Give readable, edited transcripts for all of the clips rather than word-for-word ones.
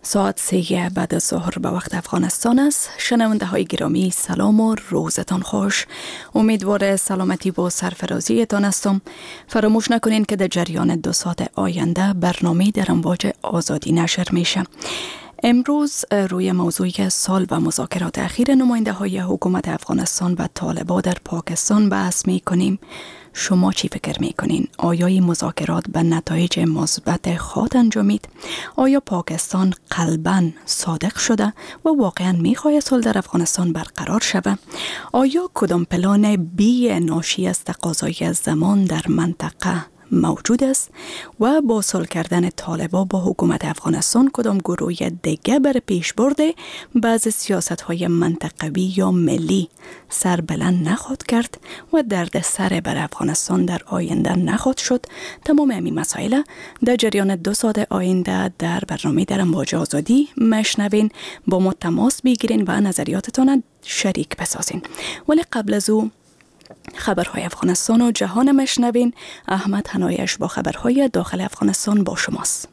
ساعت 3 بعد از ظهر به وقت افغانستان است. شنونده های گرامی سلام و روزتان خوش. امیدوار سلامتی و سرفرازی تان هستم. فراموش نکنین که در جریان 2 ساعت آینده برنامه در امواج آزادی نشر میشه. امروز روی موضوع سال و مذاکرات اخیر نماینده های حکومت افغانستان و طالبان در پاکستان بحث می کنیم. شما چی فکر می کنین؟ آیا این مذاکرات به نتایج مثبت خواهد انجامید؟ آیا پاکستان قلباً صادق شده و واقعاً می خواهد صلح در افغانستان برقرار شود؟ آیا کدام پلان بی ناشی از تقاضای زمان در منطقه موجود است و با صلح کردن طالبان با حکومت افغانستان کدام گروه دیگه بر پیش برده بعض سیاست‌های منطقوی یا ملی سر بلند نخواهد کرد و درد سر بر افغانستان در آینده نخواهد شد؟ تمام این مسائل در جریان 2 ساعت آینده در برنامه در امواج آزادی مشنوین. با ما تماس بگیرین و نظریاتتان شریک بسازین. ولی قبل از او خبرهای افغانستان و جهان مشنوین. احمد حنایش با خبرهای داخل افغانستان با شماست.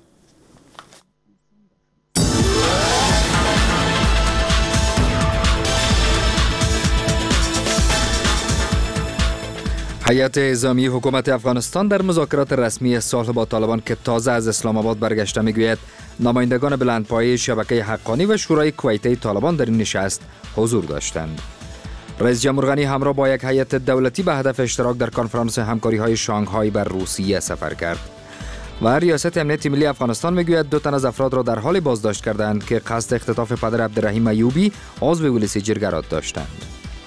هیئت اعزامی حکومت افغانستان در مذاکرات رسمی صلح با طالبان که تازه از اسلام آباد برگشته میگوید نمایندگان بلندپایه شبکه حقانی و شورای کویتی طالبان در این نشست حضور داشتند. رئیس جمهور غنی همراه با یک هیئت دولتی به هدف اشتراک در کنفرانس همکاری‌های شانگهای بر روسیه سفر کرد و ریاست امنیت ملی افغانستان میگوید 2 تن از افراد را در حال بازداشت کردند که قصد اختطاف پدر عبدالرحیم ایوبی عضو ولسی جرگرات داشتند.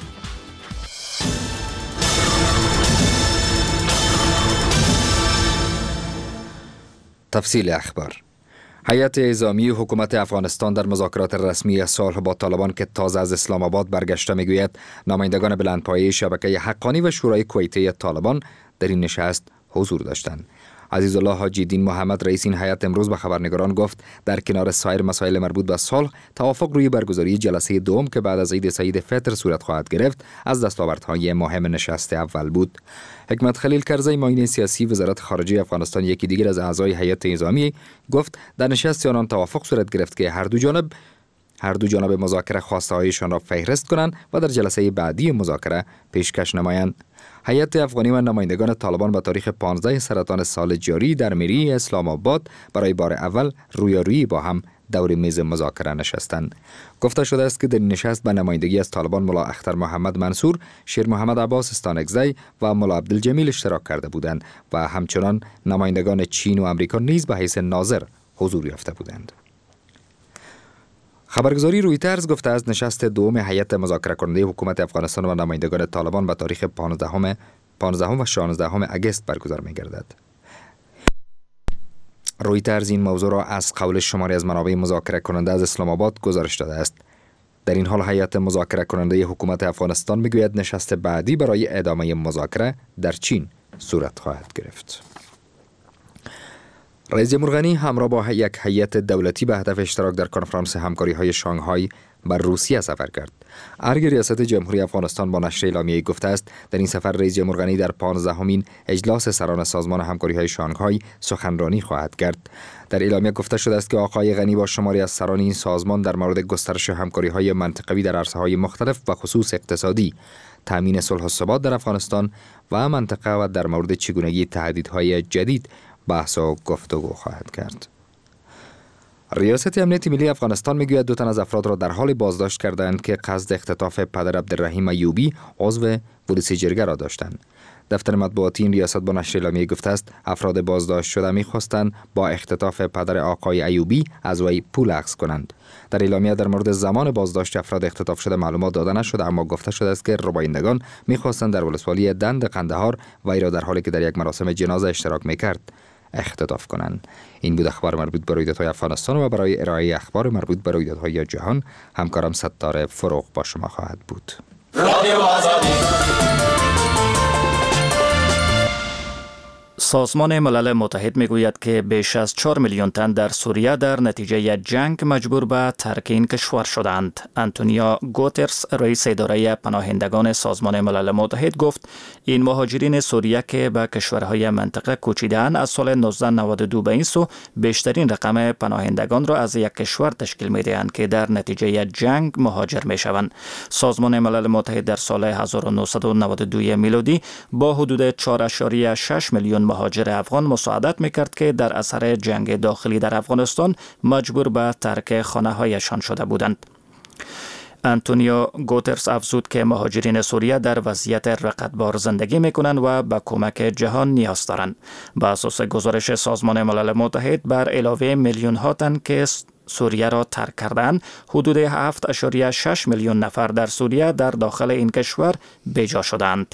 تفصیل اخبار. هیئت اعزامی حکومت افغانستان در مذاکرات رسمی صلح با طالبان که تازه از اسلام آباد برگشته میگوید نمایندگان بلندپایه شبکه حقانی و شورای کویتی طالبان در این نشست حضور داشتند. عزیزالله حاجی دین محمد رئیس این هیئت امروز به خبرنگاران گفت در کنار سایر مسائل مربوط به صلح توافق روی برگزاری جلسه دوم که بعد از عید سعید فطر صورت خواهد گرفت از دستاوردهای مهم نشست اول بود. حکمت خلیل کرزی معین سیاسی وزارت خارجه افغانستان یکی دیگر از اعضای هیئت اعزامی گفت در نشست آنان توافق صورت گرفت که هر دو جانب مذاکره خواسته هایشان را فهرست کنند و در جلسه بعدی مذاکره پیشکش نمایند. هیئت افغانی و نمایندگان طالبان به تاریخ 15 سرطان سال جاری در مری اسلام آباد برای بار اول رویارویی با هم دور میز مذاکره نشستند. گفته شده است که در نشست به نمایندگی از طالبان ملا اختر محمد منصور، شیر محمد عباس استانکزی و ملا عبدالجمیل اشتراک کرده بودند و همچنان نمایندگان چین و امریکا نیز به حیث ناظر حضور یافته بودند. خبرگزاری رویترز گفته از نشست دوم هیئت مذاکره کننده حکومت افغانستان و نمایندگان طالبان به تاریخ 15 و 16 اگست برگزار می‌گردد. رویترز این موضوع را از قول شماری از منابع مذاکره کننده از اسلام آباد گزارش داده است. در این حال هیئت مذاکره کننده حکومت افغانستان می‌گوید نشست بعدی برای ادامه مذاکره در چین صورت خواهد گرفت. رئیس جمهور غنی همراه با یک هیئت دولتی به هدف اشتراک در کنفرانس همکاری‌های شانگهای بر روسیه سفر کرد. ارگ ریاست جمهوری افغانستان با نشر اعلامیه‌ای گفته است در این سفر رئیس جمهور غنی در 15مین اجلاس سران سازمان همکاری‌های شانگهای سخنرانی خواهد کرد. در اعلامیه گفته شده است که آقای غنی با شماری از سران این سازمان در مورد گسترش همکاری‌های منطقوی در عرصه‌های مختلف و خصوص اقتصادی، تامین صلح و ثبات در افغانستان و منطقه و در مورد چگونگی تهدیدهای جدید بحث و گفتگو خواهد کرد. ریاست امنیت ملی افغانستان میگوید 2 تن از افراد را در حال بازداشت کردند که قصد اختطاف پدر عبدالرحیم ایوبی عضو ولسی جرگرات داشتند. دفتر مطبوعاتی این ریاست با نشر اعلامیه گفته است افراد بازداشت شده میخواستند با اختطاف پدر آقای ایوبی از وی پول اخذ کنند. در اعلامیه در مورد زمان بازداشت افراد اختطاف شده معلومات داده نشده، اما گفته شده است که ربایندگان میخواستند در ولسوالی دند قندهار وی را در حالی که در یک مراسم جنازه اشتراک میکرد اختطاف کنند. این بود اخبار مربوط به رویدادهای افغانستان و برای ارائه اخبار مربوط به رویدادهای جهان همکارم ستاره فروغ با شما خواهد بود. سازمان ملل متحد میگوید که بیش از 4 میلیون تن در سوریه در نتیجه جنگ مجبور به ترک این کشور شدند. آنتونیو گوترس رئیس اداره پناهندگان سازمان ملل متحد گفت این مهاجرین سوریه که به کشورهای منطقه کوچیدند از سال 1992 به این سو بیشترین رقم پناهندگان را از یک کشور تشکیل میدهند که در نتیجه جنگ مهاجر میشوند. سازمان ملل متحد در سال 1992 میلادی با حدود 4.6 میلیون مهاجر افغان مساعدت میکرد که در اثر جنگ داخلی در افغانستان مجبور به ترک خانه‌هایشان شده بودند. آنتونیو گوترس افزود که مهاجرین سوریه در وضعیت رقتبار زندگی میکنند و به کمک جهان نیاز دارند. بر اساس گزارش سازمان ملل متحد بر علاوه میلیون ها تن که سوریه را ترک کردند، حدود 7.6 میلیون نفر در سوریه در داخل این کشور بیجا شدند.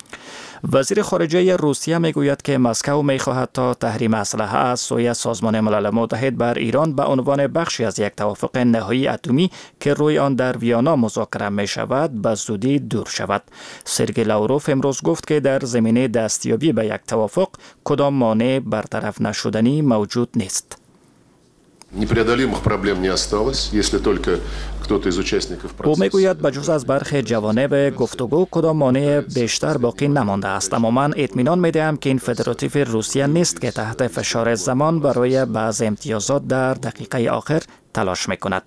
وزیر خارجه روسیه میگوید که مسکو میخواهد تا تحریم اسلحه از سوی سازمان ملل متحد بر ایران به عنوان بخشی از یک توافق نهایی اتمی که روی آن در ویانا مذاکره می شود به زودی دور شود. سرگئی لاوروف امروز گفت که در زمینه دستیابی به یک توافق کدام مانع برطرف نشدنی موجود نیست. непреодолимых проблем не осталось, если только кто-то из участников процесса. او میگوید بجز از برخی جوانب گفتگو کدام مانع بیشتر باقی نمانده است، اما من اطمینان میدهم که این فدراتیو روسیه نیست که تحت فشار زمان برای بعض امتیازات در دقیقه آخر تلاش میکند.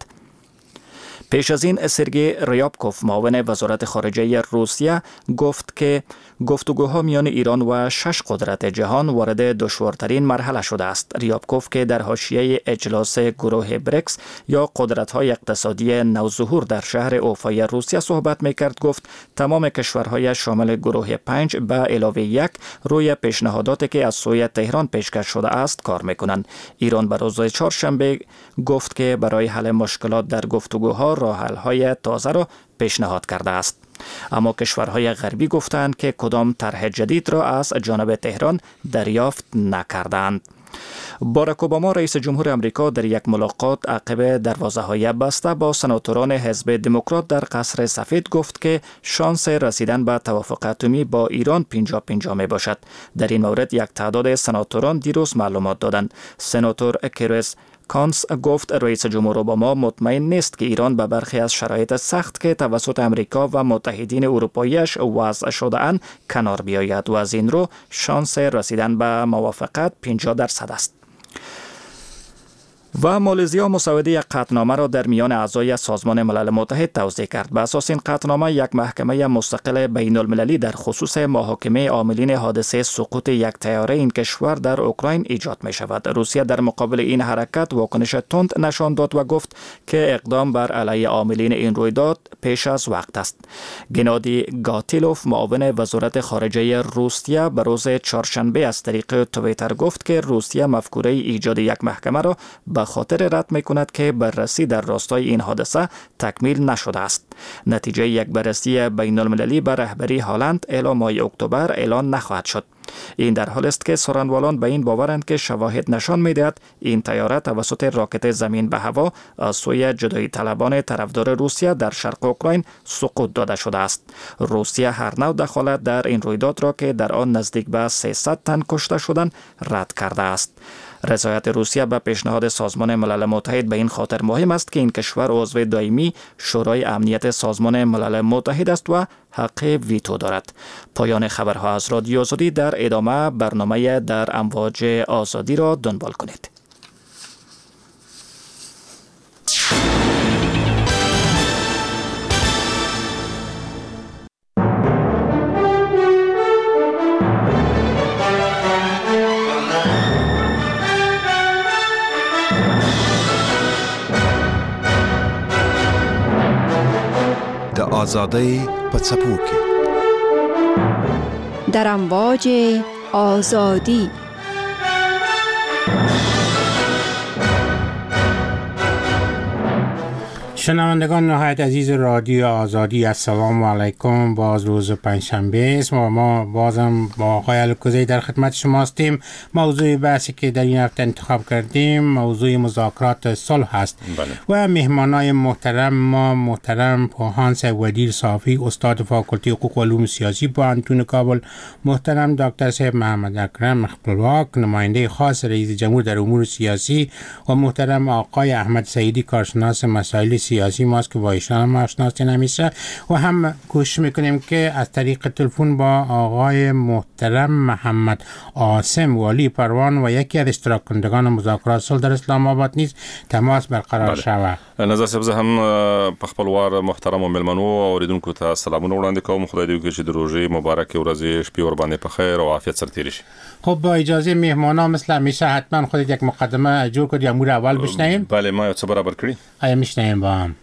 پیش از این سرگئی ریابکوف معاون وزارت خارجه روسیه گفت که گفتگوها میان ایران و 6 قدرت جهان وارد دشوارترین مرحله شده است. ریابکوف که در حاشیه اجلاس گروه بریکس یا قدرت‌های اقتصادی نوظهور در شهر اوفای روسیه صحبت میکرد گفت تمام کشورهای شامل گروه 5 به علاوه 1 روی پیشنهاداتی که از سوی تهران پیشکش شده است کار میکنند. ایران به روز چهارشنبه گفت که برای حل مشکلات در گفتگوها راه حل‌های تازه را پیشنهاد کرده است. اما کشورهای غربی گفتند که کدام طرح جدید را از جانب تهران دریافت نکردند. باراک اوباما رئیس جمهور آمریکا در یک ملاقات عقب دروازه‌های بسته با سناتوران حزب دموکرات در قصر سفید گفت که شانس رسیدن به توافق اتمی با ایران 50-50 می باشد. در این مورد یک تعداد سناتوران دیروز معلومات دادند. سناتور کریس کانس گفت رئیس جمهور اوباما مطمئن نیست که ایران به برخی از شرایط سخت که توسط امریکا و متحدین اروپاییش وضع شده اند کنار بیاید و از این رو شانس رسیدن به موافقت 50% است. و مالزیا مسوده یک قطعنامه را در میان اعضای سازمان ملل متحد توضیح کرد. به اساس این قطعنامه یک محکمه مستقل بین المللی در خصوص محاکمه عاملین حادثه سقوط یک طیاره این کشور در اوکراین ایجاد می شود. روسیه در مقابل این حرکت واکنش تند نشان داد و گفت که اقدام بر علیه عاملین این رویداد پیش از وقت است. گنادی گاتیلوف معاون وزارت خارجه روسیه به روز چهارشنبه از طریق توییتر گفت که روسیه مفکوره ایجاد یک محکمه را به خاطر رد می‌کند که بررسی در راستای این حادثه تکمیل نشده است. نتیجه یک بررسی بین المللی به رهبری هالند الی ماه اکتبر اعلان نخواهد شد. این در حال است که سخنوران به این باورند که شواهد نشان می‌دهد این طیاره توسط راکت زمین به هوا از سوی جدایی طلبان طرفدار روسیه در شرق اوکراین سقوط داده شده است. روسیه هر نوع دخالت در این رویداد را که در آن نزدیک به 300 تن کشته شدند رد کرده است. رضایت روسیه به پیشنهاد سازمان ملل متحد به این خاطر مهم است که این کشور عضو دائمی شورای امنیت سازمان ملل متحد است و حق ویتو دارد. پایان خبرها از رادیو آزادی. در ادامه برنامه در امواج آزادی را دنبال کنید. آزادی پڅپو کې در امواج آزادی. شنوندگان نهایت عزیز رادیو آزادی، السلام علیکم. باز روز پنجشنبه است و ما بازم با آقای الکوزی در خدمت شما هستیم. موضوع بحثی که در این هفته انتخاب کردیم موضوع مذاکرات صلح است. و مهمانای محترم ما محترم پوهانس ودیر صافی، استاد فاکولته حقوق و علوم سیاسی پوهنتون کابل، محترم دکتر صاحب محمد اکرم خپلواک، نماینده خاص رئیس جمهور در امور سیاسی، و محترم آقای احمد سعیدی، کارشناس مسائل سیاسی ماست که با ایشان هم آشناستین همیشه. و هم کوشش میکنیم که از طریق تلفن با آقای محترم محمد عاصم والی پروان و یکی از اشتراک کنندگان مذاکرات صلح در اسلام آباد نیز تماس برقرار شود. نظر صاحب زه هم په خپلوار محترم او ملمنو اوریدونکو ته سلامونه وړاندې کوم. خدای دې وکړي چې د روژې مبارکې ورځې شپې ور باندې په خیر او عافیت سره تیرې شي. خب با اجازه مهمانا مثل همیشه حتما خودت یک مقدمه جور کنید، امور اول بشنویم. بله ما یو څه برابر کړی. آیا میشنویم با هم؟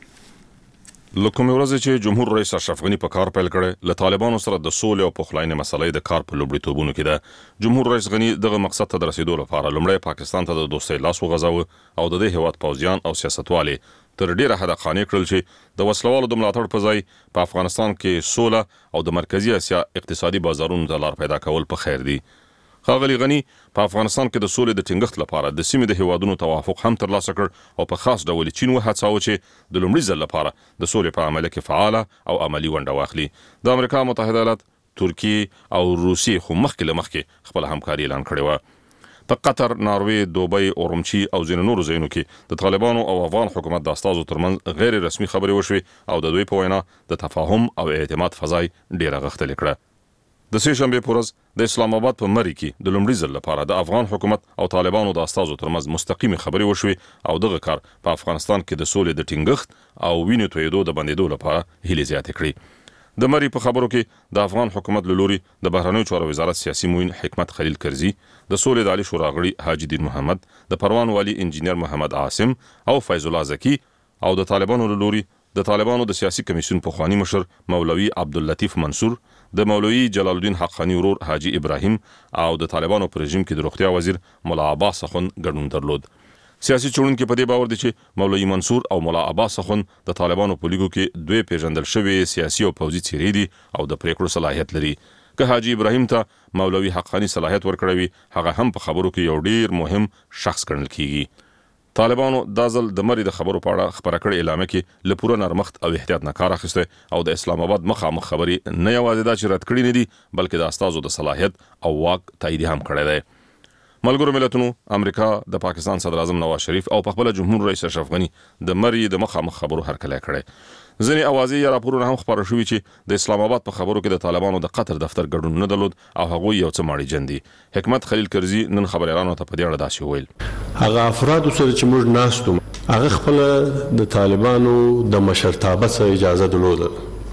لکه ورځ چې جمهور رئیس اشرف غنی په کار پیل کړي له طالبانو سره د سولې او پخلاینې مسلې د کار په لومړیتوبونو کې ده. جمهور رئیس غنی دغه مقصد ته د رسیدو لپاره لومړی پاکستان ته د دوستۍ لاس وغځاوه او د دې هیواد پوځیان او سیاستوالي تر ډیره حد قانع کړل چې د وسلوالو د ملاتړ په ځای په افغانستان کې سوله او د مرکزی اسیا اقتصادي بازارونو ته لار پیدا کول په خیر دي. ښاغلي غنی په افغانستان کې د سولې د ټینګښت لپاره د سیمې د هیوادونو توافق هم ترلاسه کړ او په خاص ډول چین وهڅاوه چې د لومړي ځل لپاره د سولې په عمل کې فعاله او عملی ونډه واخلي. د امریکا متحده ایالات، ترکیه او روسیې خو مخکې له مخکې خپل همکاري اعلان کړې وه. په قطر، ناروې، دوبۍ، اورمچي او ځینو نورو ځایونو کې د طالبانو او افغان حکومت د استازو ترمنځ غیر رسمي خبرې وشوې او د دوی په وینا د تفاهم او اعتماد فضای ډیره غښتلې کړه. د سې شنبې په ورځ د اسلام آباد په مری کې د لومړي ځل لپاره د افغان حکومت او طالبانو د استازو ترمنځ مستقیمه خبرې وشوې او دغه کار په افغانستان کې د سولې د ټینګښت او وینې تویدو د بندیدو لپاره هیلې زیاتې کړې. د مری په خبرو کې د افغان حکومت له لوري د بهرنیو چارو وزارت سیاسي معین حکمت خلیل کرزي، د سولې د عالی شورا غړي حاجی دین محمد، د پروان والی انجینیر محمد عاصم او فیض الله زکی او د طالبانو له لوري د طالبانو د سیاسي کمیسیون پخوانی مشر مولوی عبداللطیف منصور، د مولوی جلال الدین حقانی ورور حاجی ابراهیم او د طالبانو پر رژیم کې د روغتیا وزیر مولا عباس اخوند ګډون درلود. سیاسي چورونکو په دې باور دي چې مولوی منصور او مولا عباس اخوند د طالبانو په لیګو کې دوی پیژندل شوی سیاسي او پوځي څیرې دي او د پریکړو صلاحیت لري. که حاجی ابراهیم ته مولوی حقانی صلاحیت ورکړوي هغه هم په خبرو کې یو ډیر مهم شخص ګڼل کیږي. طالبانو د ځل د مری د خبرو په اړه خبره کړې اعلان کې له پوره نرمښت او احتیاط نه کار اخیسته او د اسلام آباد مخامخ خبرې نه یوازې دا چې رد کړې نه دي بلکې د استازو د صلاحیت او واک تایید هم کړی دی. ملګرو ملتونو، امریکا د پاکستان صدر اعظم نواز شریف او په خپل جمهور رئیس اشرف غنی د مری د مخامخ خبرو هرکلی کړی. ځینې اوازې یا راپورونه هم خبره شوي چې د اسلام آباد په خبرو کې د طالبانو د قطر دفتر ګډون نه درلود او هغوی یو څه ماړي جن دي. حکمت خلیل کرزي نن خبريالانو ته په دې اړه داسې وویل: هغه افراد سره چې موږ ناستو هغه خپل د طالبانو د مشرتابه څخه اجازه درلوده.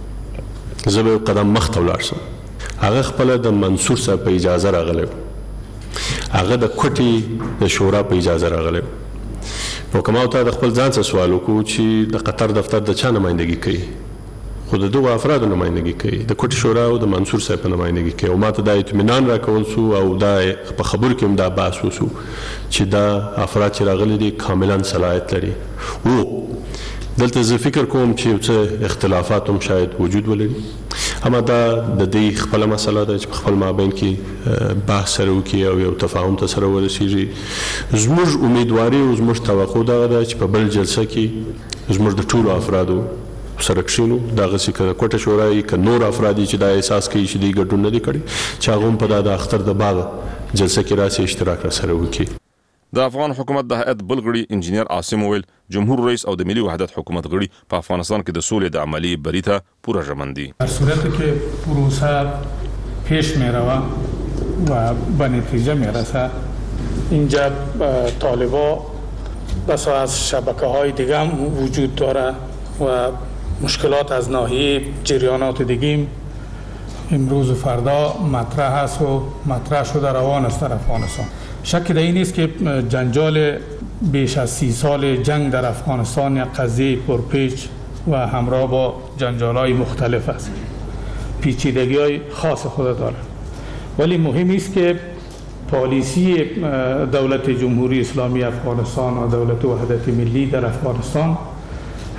زه به قدم مخ ته ولاړ شم. هغه خپل د منصور صاحب په اجازه راغلی، هغه د کوټي د شورا په اجازه راغلی. نو کومه ته د خپل ځان څخه سوال وکړو چې د قطر دفتر د چا نمائندګي کوي؟ خو د دغه افرادو نمائندګي کوي، د کوټي شورا او د منصور صاحب نمائندګي کوي. او ماته د اطمینان راکول سو او دا په خبرو کې هم دا بحث وسو چې دا افراد چې راغلي دي کاملا صلاحیت لري. او دلته زه فکر کوم چې څه اختلافات هم شاید وجود ولري، اما دا د دې خپل مسله ده چې په خپل مابین کې بحث سره وکړي او یو تفاهم ته سره ورسیږي. زموږ امیدواري او زموږ توقع دا ده چې په بل جلسه کې زموږ د ټولو افرادو سره کښینو، دغه چې کوټه شورا که نور افراد چې دا احساس کوي چې دوی ګډون نه دي کړی چې هغه هم په د اختر د باغ جلسه کې راسي اشتراک سره وکړي. د افغان حکومت د هیئت بل غړي انجینیر عاصم ویل جمهور رئیس او د ملي وحدت حکومت غړي په افغانستان کې د سولې د عملی بریته پوره ژمن دي. در صورتی که پروسه پیش می‌رود و به نتیجه میرسه، اینجا طالبا بسا از شبکه‌های دیگه هم وجود داره و مشکلات از ناحیه جریانات دیگه امروز و فردا مطرح است و مطرح شده روان است در افغانستان. شکی در این نیست که جنجال بیش از 30 سال جنگ در افغانستان یک قضیه پرپیچ و همراه با جنجال‌های مختلف است. پیچیدگی‌های خاص خود دارد. ولی مهم است که پالیسی دولت جمهوری اسلامی افغانستان و دولت وحدت ملی در افغانستان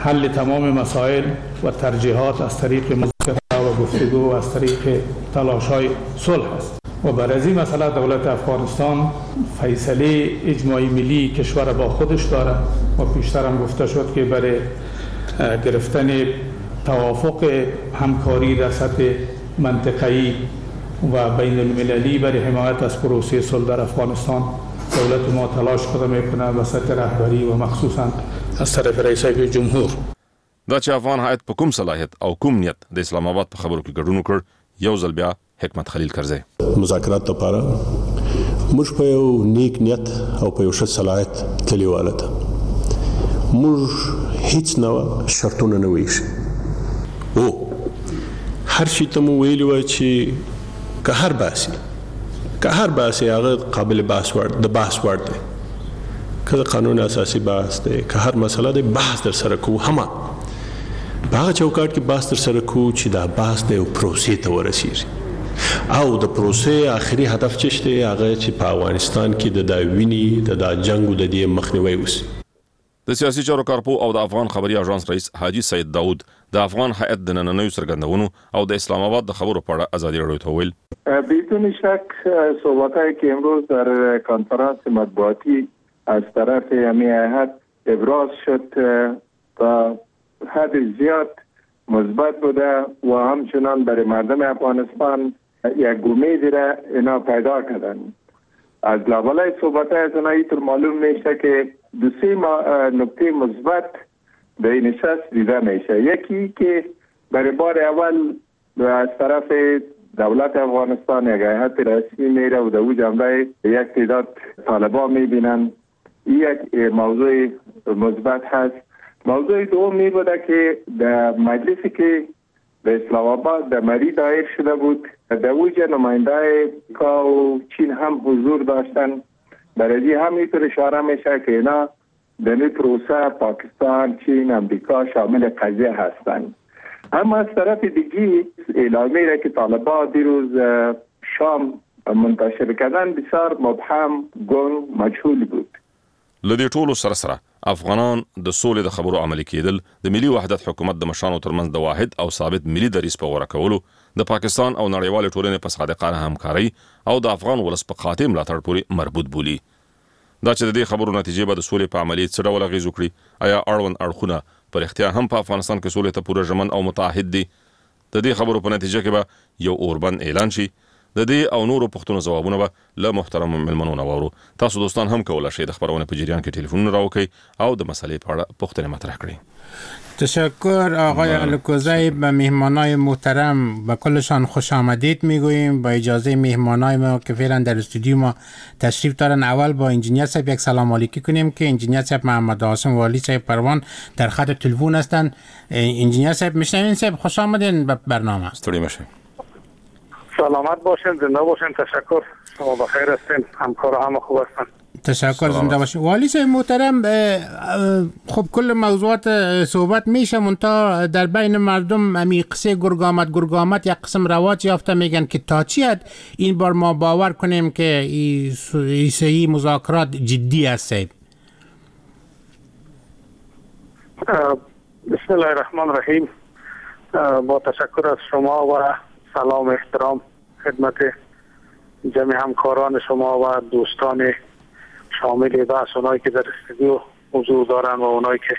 حل تمام مسائل و ترجیحات از طریق مذاکره و گفتگو و از طریق تلاش‌های صلح است و برای این مسئله دولت افغانستان فیصله اجماعی ملی کشور با خودش داره و پیشتر هم گفته شد که برای گرفتن توافق همکاری در سطح منطقه‌ای و بین المللی برای حمایت از پروسه صلح در افغانستان دولت ما تلاش کرده میکنه و سطح رهبری و مخصوصا از طرف رئیس جمهور. دا چې افغان هیئت په کوم صلاحیت او کوم نیت د اسلام آباد په خبرو کې ګډون وکړ، یو ځل بیا حکمت خلیل کرزی مذاکرات لپاره موږ په یو نیک نیت او په یو ښه صلاحیت تللی والته موږ هیڅ نه شرطونه نه ویش او هر شي ته مو ویلی و چې که هر باسي هغه قابل بحث د بحث وړ دی، که د قانون اساسي بحث دی، که هر مسله دی بحث در سره کو هما په هغه چوکاټ کې بحث در سره کو چې دا بحث دی او پروسې ته ورسیږي او د پروسې آخري هدف چې شته هغه چې په افغانستان کې د داویني د جنگو د دې مخنیوي وسی. د سیاسي چارو کارپو او د افغان خبري اژانس رئیس حاجی سید داود د افغان هیئت د نننیو څرګندونو او د اسلام آباد د خبرو په اړه ازادي راډیو ته ویل بدون شک صحبت‌هایی که امروز در کنفرانس مطبوعاتی از طرف همی هیئت ابراز شد تا حد زیاد مثبت بوده و همچنان برای مردم افغانستان یک امیدی را اینا پیدا کردن. از لابلای صحبت‌های از اینا اینطور معلوم میشه که دو سه نکته مثبت به این نشست دیده میشه. یکی که برای بار اول از طرف دولت افغانستان یک هیئت رسمی میره و در او جنبه یک تعداد طالبان میبینن. یک موضوع مثبت هست. موضوع دوم می بوده که در مجلسی که به اسلام آباد در مری دایر شده بود در اوجه نماینده امریکا و چین هم حضور داشتن. برای همینطور اشاره میشه که اینا در این پروسه پاکستان، چین، امریکا شامل قضیه هستند. اما از طرف دیگه اعلامیه را که طالبان دیروز شام منتشر کردن بسیار مبهم، گنگ، مجهول بود. لدې ټولو سره افغانان د سولې د خبرو عملي کېدل د ملي وحدت حکومت د مشرانو ترمنځ د واحد او ثابت ملي دریځ په غوره کولو د پاکستان او نړیوالې ټولنې په صادقانه همکارۍ او د افغان ولس په قاطع ملاتړ پورې مربوط بولي. دا چې د دې خبرو نتیجې به د سولې په عملیات څه ډول اغېز وکړي، آیا اړوند اړخونه پر اختیار هم په افغانستان کې سولې ته پوره ژمن او متعهد دي؟ د دې خبرو په نتیجه کې به یو اوربند اعلان شي. د دې او نورو پوښتنو ځوابونه به له محترم ملمنو نه واورو. تاسو دوستان هم کولای شئ د خبرونه په جریان کې ټلیفونونه راوکړئ او د مسلې په اړه پوښتنې مطرح کړئ. تشکر آقای الکوزی. به مهمانای محترم به کلشان خوش آمدید میگوییم. با اجازه مهمانای ما که فعلا در استودیو ما تشریف دارن، اول با انجینیر صاحب یک سلام علیکی کنیم که انجینیر صاحب محمد حاسم والی صاحب پروان در خط تلفن هستند. انجینیر صاحب میشنوین صاحب، خوش آمدین به برنامه. استوری میشه. سلامت باشین، زنده باشین. تشکر، شما بخیر هستین، همکارا هم خوب هستن. تشکر، زنده باشین. والی صاحب محترم، خب کل موضوعات صحبت میشه منتها در بین مردم امی قصه گرگامت یک قسم رواج یافته، میگن که تا چی حد این بار ما باور کنیم که این مذاکرات جدی است؟ بسم الله الرحمن الرحیم. با تشکر از شما و سلام و احترام خدمت جمعی همکاران شما و دوستان شامل بحث، اونایی که در استودیو حضور دارن و اونایی که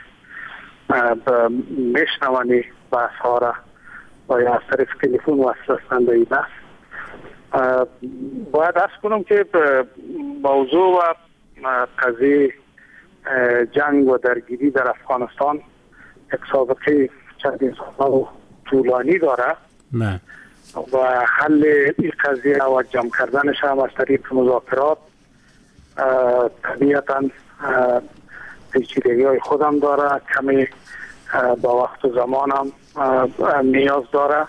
میشنونی بحث ها را و یا از طریق تلفن وصل هستند به این بحث. باید عرض کنم که موضوع و قضیه جنگ و درگیری در افغانستان یک سابقه چندین سال و طولانی داره و حل این قضیه و جمع کردنش هم از طریق مذاکرات طبیعتاً پیچیدگی‌های خودم داره، کمی با وقت و زمان هم نیاز داره.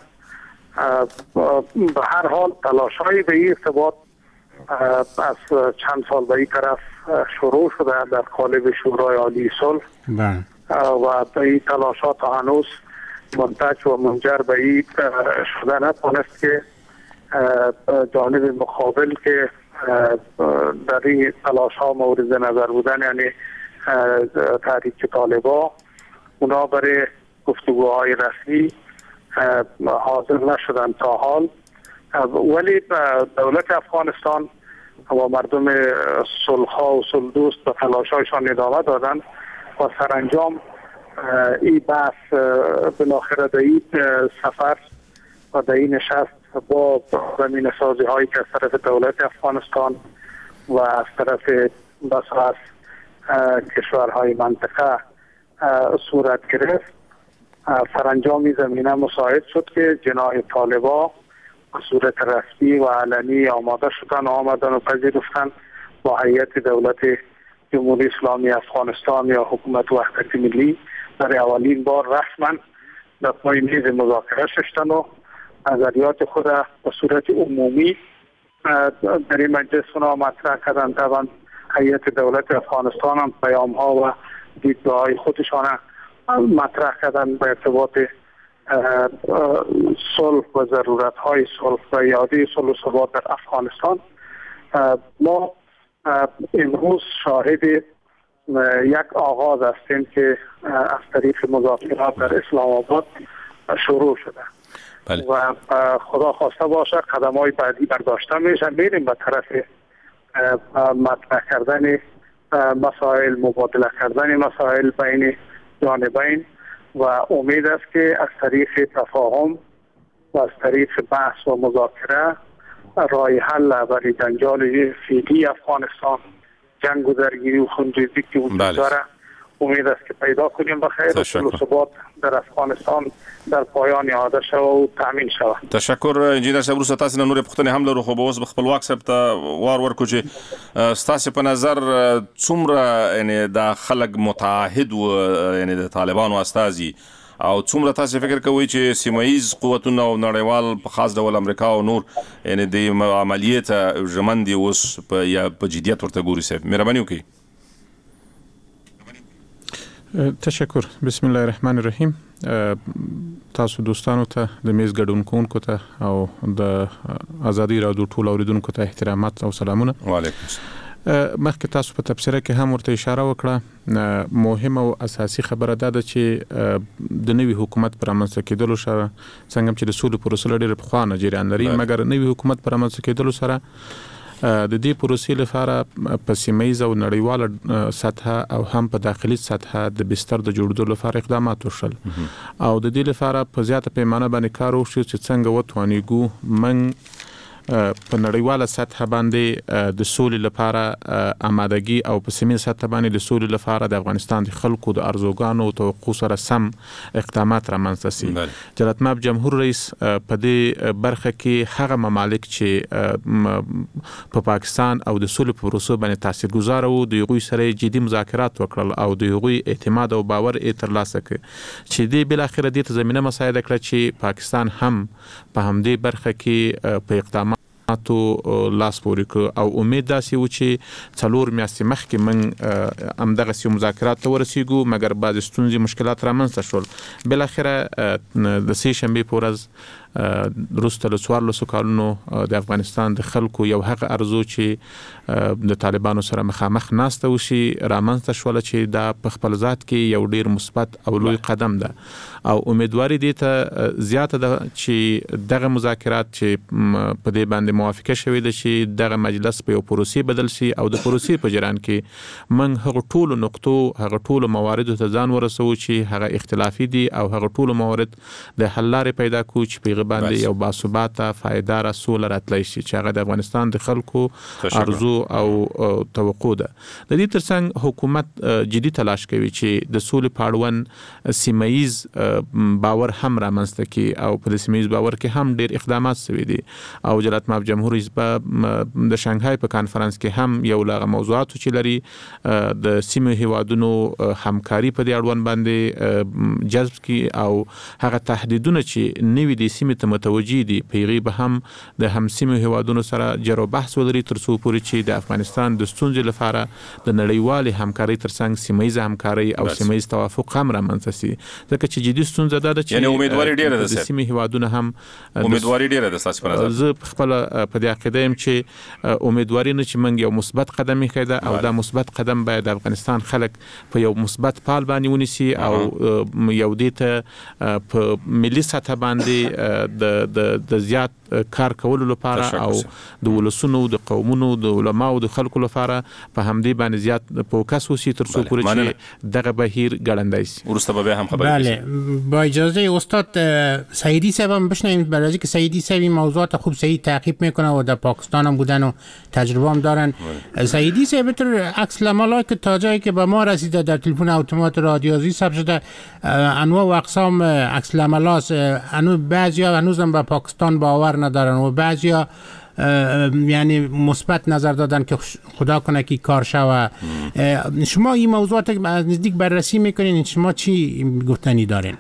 به هر حال تلاش‌های به این ارتباط از چند سال به این طرف شروع شده در قالب شورای عالی صلح و به این تلاشات هنوز منتج و منجر به این شده نتوانست که جانب مقابل که در این تلاش ها مورد نظر بودن، یعنی تحریک طالبان اونا برای گفتگوهای رسمی حاضر نشدن تا حال. ولی دولت افغانستان و مردم صلح‌ها و صلح‌دوست به تلاش‌هایشان ادامه دادن و سرانجام این بحث بالاخره در این سفر و در این نشست با زمین سازی هایی که از طرف دولت افغانستان و از طرف بسا از کشورهای منطقه صورت گرفت، سرانجام این زمینه مساعد شد که جناح طالبان به صورت رسمی و علنی آماده شدن و آمدن و پذیرفتن با هیئت دولت جمهوری اسلامی افغانستان یا حکومت وحدت ملی برای اولین بار رسما در پای میز مذاکره شدن و نظریات خود به صورت عمومی در این مجلس اونا مطرح کردن. طبعا هیئت دولت افغانستان هم پیام ها و دیدگاه‌های خودشان مطرح کردن به ارتباط صلح و ضرورت های صلح و اعاده صلح و ثبات در افغانستان. ما امروز شاهد یک آغاز هستیم که از طریق مذاکرات در اسلام آباد شروع شده بله. و خدا خواسته باشه قدم های بعدی برداشته میشه. میریم به طرف مطرح کردن مسائل، مبادله کردن مسائل بین جانبین و امید است که از طریق تفاهم و از طریق بحث و مذاکره راه حل برای جنجال فعلی افغانستان، جنگ و درگیری و خونریزی که وجود داره امید است که پیدا کنیم و خیر و صلح و ثبات در افغانستان در پایان اعاده شود و تامین شود. تشکر انجینر صاحب. وروسته تاسو نه نورې پوښتنې هم لرو، خو به اوس خپلواک صاحب ته وار ورکړو چې ستاسو په نظر څومره یعنی د خلک متعهد و یعنی د طالبانو استازي او څومره تاسو فکر کوئ چې سیمایي قوتونه او نړیوال په خاص ډول امریکا او نور یعنی د عملیات ژمن دي اوس په جدیت ورته ګوري؟ صاحب مهرباني وکړئ. تشکر. بسم الله الرحمن الرحیم. تاسو دوستانو ته د میز ګډونکو ته او د ازادي رادیو ټول اوریدونکو ته احترامات او سلامونه. وعلیکم السلام. مخکې تاسو په تبصره کې هم ورته اشاره وکړه. مهم او اساسي خبره ده چې د نوي حکومت پر رامنځته کېدلو سره څنګه چې د سولې پروسه ډېره پخوانه جریان لري، مګر نوي حکومت پر رامنځته کېدلو سره د دې پروسې لپاره په سیمایي او نړیواله سطحه او هم په داخلي سطحه د بستر د جوړولو لپاره اقدامات وشول او د دې لپاره په زیاته پیمانه باندې کار وشو چې څنګه وتوانیږو من په نړیواله سطح باندې د سولې لپاره آمادګي او په سیمه سطح باندې د سولې لپاره د افغانستان د خلکو د ارزوګانو او توقع سره سم اقدامات رامنځته شي. جلالتمآب جمهور رئیس په دې برخه کې هغه ممالک چې په پاکستان او د سولې په پروسه باندې تاثیرګذار وو د هغوی سره جدي مذاکرات وکړل او د هغوی اعتماد او باور ترلاسه کړ چې دې بل اخر دې ته زمينه مساعده کړه چې پاکستان هم په همدې برخه کې په اقدامات تو لاس پورې کړ او امید داسې و چې 4 میاشتې مخکې من همدغه سیمه مذاکرات ته ورسیږو، مګر بعض ستونزې مشکلات رامنځته شول. بل اخره د سې شنبې په ورځ وروسته له 14 کالونو د افغانستان د خلکو یو هغه ارزو چې د طالبانو سره مخامخ ناسته وشي رامنځته شول چې دا په خپل ذات کې یو ډیر مثبت او لوی قدم ده او امیدواري دي ته زیاته ده چې دغه مذاکرات چې په دې باندې موافقه شوې ده چې دغه مجلس په یو پروسې بدل شي او د پروسې په جریان کې من هغه ټول نقطو هغه ټول موارد ته ځان ورسو چې هغه اختلافي دي او هغه ټول موارد د حل لارې پیدا کوي چې په باندې یو باثباته فایدار سوله راتلای شي چې هغه د افغانستان د خلکو ارزو او توقع ده. د دې ترڅنګ حکومت جدي تلاش کوي چې د سولې پاړون سیمایز باور هم رامنځته کړي او په سیمایز باور کې هم ډېر اقدامات شوي دي او جلالتمآب جمهور رئیس د شانګهای په کانفرنس کې هم یو لغه موضوعات چې لري د سیمه هیوادونو همکاري په دې اړوند باندې جذب کړي او هغه تهدیدونه چې نوي د سیمه سیمې ته متوجي دي پیغي به هم د همسیمو هیوادونو سره جرو بحث ولري تر څو پورې چې د افغانستان د ستونزې لپاره د نړیوالې همکارۍ ترڅنګ سیمه‌یزه همکارۍ او سیمه‌یز توافق هم رامنځته شي ځکه چې جدي ستونزه ده چې یعنی امیدواري ډیره ده د سیمې هیوادونه هم امیدواري ډیره ده تاسو په نظر زه خپل په دې عقیده یم چې امیدواري نه چې موږ یو مثبت قدم کېده او دا مثبت قدم باید د افغانستان خلک په یو مثبت پال باندې ونیسي او یو دې ته په ملي سطح باندې د زیات کار کولو لپاره او د ولسونو د قومونو د علماو د خلکو لپاره په همدې باندې زیات فوکس وشي تر څو پورې چې دغه بهیر ګړندای شي ورسته به هم خبرې بله با اجازه استاد سعیدی صاحب هم بشنویم برای که سعیدی صاحب این موضوعات خوب صحیح تعقیب میکنه و در پاکستان هم بودن و تجربه هم دارن. سعیدی صاحب بتر عکس العملای که تا جایی که به ما رسیده در تلفن اتومات رادیویی ثبت شده انواع و اقسام عکس العملاست. بعضیا هنوزم به پاکستان باور ندارن و بعضیا یعنی مثبت نظر دادن که خدا کنه که کار شوه. شما این موضوعات از نزدیک بررسی میکنین، شما چی گفتنی دارین؟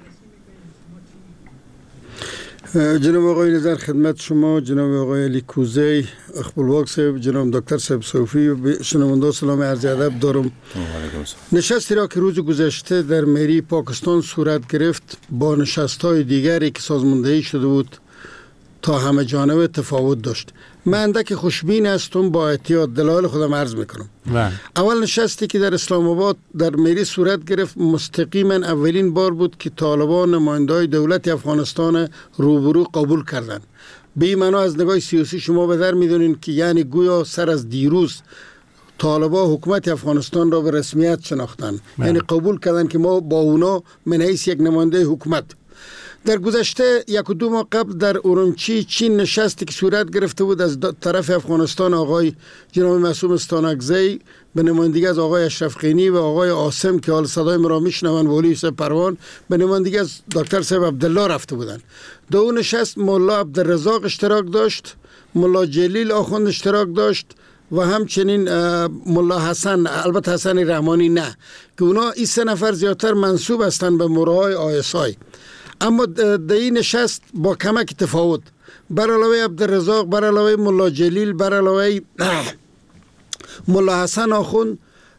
جناب آقای نظر خدمت شما، جناب آقای علی کوزی، خپلواک صاحب، جناب دکتر صاحب صوفی و شنونده سلام عرض ادب دارم. نشستی را که روز گذشته در مری پاکستان صورت گرفت با نشست‌های دیگری که سازماندهی شده بود تا همه جانبه تفاوت داشت. من اندک خوشبین هستم، با احتیاط دلایل خودم عرض میکنم. اول نشستی که در اسلام آباد در مری صورت گرفت مستقیما اولین بار بود که طالبان نماینده‌های دولت افغانستان روبرو قبول کردند. به این معنا از نگاه سیاسی شما به در میدونین که یعنی گویا سر از دیروز طالبان حکومت افغانستان را به رسمیت شناختند، یعنی قبول کردند که ما با اونا من حیث یک نماینده حکومت. در گذشته یک و دو ماه قبل در اورمچی چین نشستی که صورت گرفته بود از طرف افغانستان آقای جناب معصوم استانکزی به نمایندگی از آقای اشرف غنی و آقای عاصم که حال صدای مرا میشنون ولی یوسف پروان به نمایندگی از دکتر صاحب عبدالله رفته بودند. در اون نشست مولا عبدالرزاق اشتراک داشت، مولا جلیل آخوند اشتراک داشت و همچنین مولا حسن، البته حسن رحمانی نه، که اونا این سه نفر زیادتر منسوب هستند به موراهای آیسای. اما در این نشست با کمک تفاوت بر علاوه عبدالرزاق، بر علاوه مولا جلیل، بر علاوه مولا حسن آخوند،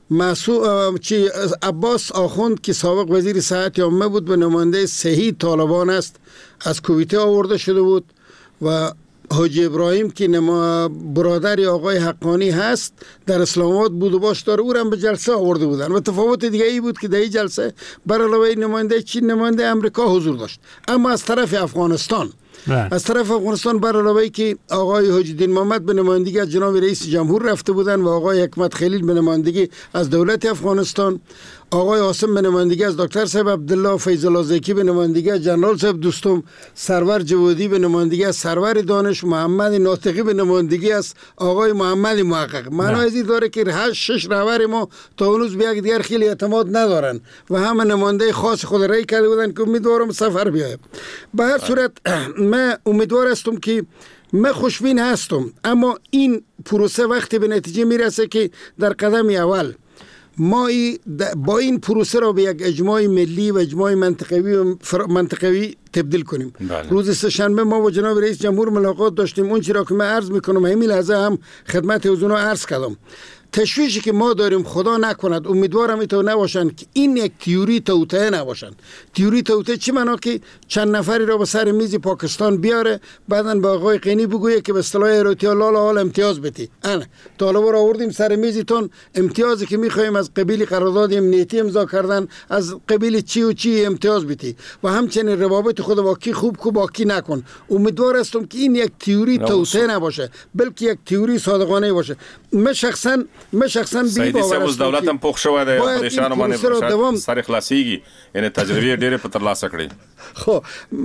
عباس آخوند که سابق وزیر صحت عامه بود به نماینده صحیح طالبان است از کویته آورده شده بود و حاجی ابراهیم که برادر آقای حقانی هست در اسلام آباد بود و باش داره او را به جلسه آورده بودن. و تفاوت دیگه ای بود که در این جلسه بر علاوه نماینده چین نماینده امریکا حضور داشت. اما از طرف افغانستان بر علاوه که آقای حاجی الدین محمد به نمایندگی از جناب رئیس جمهور رفته بودن و آقای حکمت خلیل به نمایندگی از دولت افغانستان، آقای عاصم به نمایندگی از دکتر صاحب عبدالله، فیض الله زکی به نمایندگی از جنرال صاحب دوستم، سرور جوادی به نمایندگی از سرور دانش، محمد ناطقی به نمایندگی از آقای محمد محقق. معنی ازی داره که 6 رهبر ما تا هنوز به یک دیگر خیلی اعتماد ندارن و همه نماینده خاص خود رای کرده بودن که امیدوارم سفر بیایم. به هر صورت من امیدوار هستم که من خوشبین هستم، اما این پروسه وقتی به نتیجه میرسه که در قدم اول ما با این پروسه را به یک اجماع ملی و اجماع منطقوی تبدیل کنیم. روز سه‌شنبه ما با جناب رئیس جمهور ملاقات داشتیم. اون چیزی را که من عرض میکنم همین لحظه هم خدمت حضور عرض کردم. تشویشی که ما داریم خدا نکند، امیدوارم اینطور نباشن که این یک تئوری توطئه نباشن. تئوری توطئه چی معنا که چند نفری را به سر میز پاکستان بیاره بعدن با آقای غنی بگویه که به اصطلاح ایراتیالال حال امتیاز بدی. طالبا را آوردیم سر میزتون، امتیازی که میخوایم از قبیل قرارداد امنیتی امضا کردن، از قبیل چی و چی امتیاز بدی و همچنین روابط خود با کی خوب کو با کی نکن. امیدوار هستم که این یک تئوری توطئه نباشه بلکه یک تئوری صادقانه باشه. من شخصا سعیدی صاحب اوس دولت هم پوښ شوی دی په نشانه باندې سر خلاصيږي یعنی تجربه ډېره په ترلاسه کړې. خب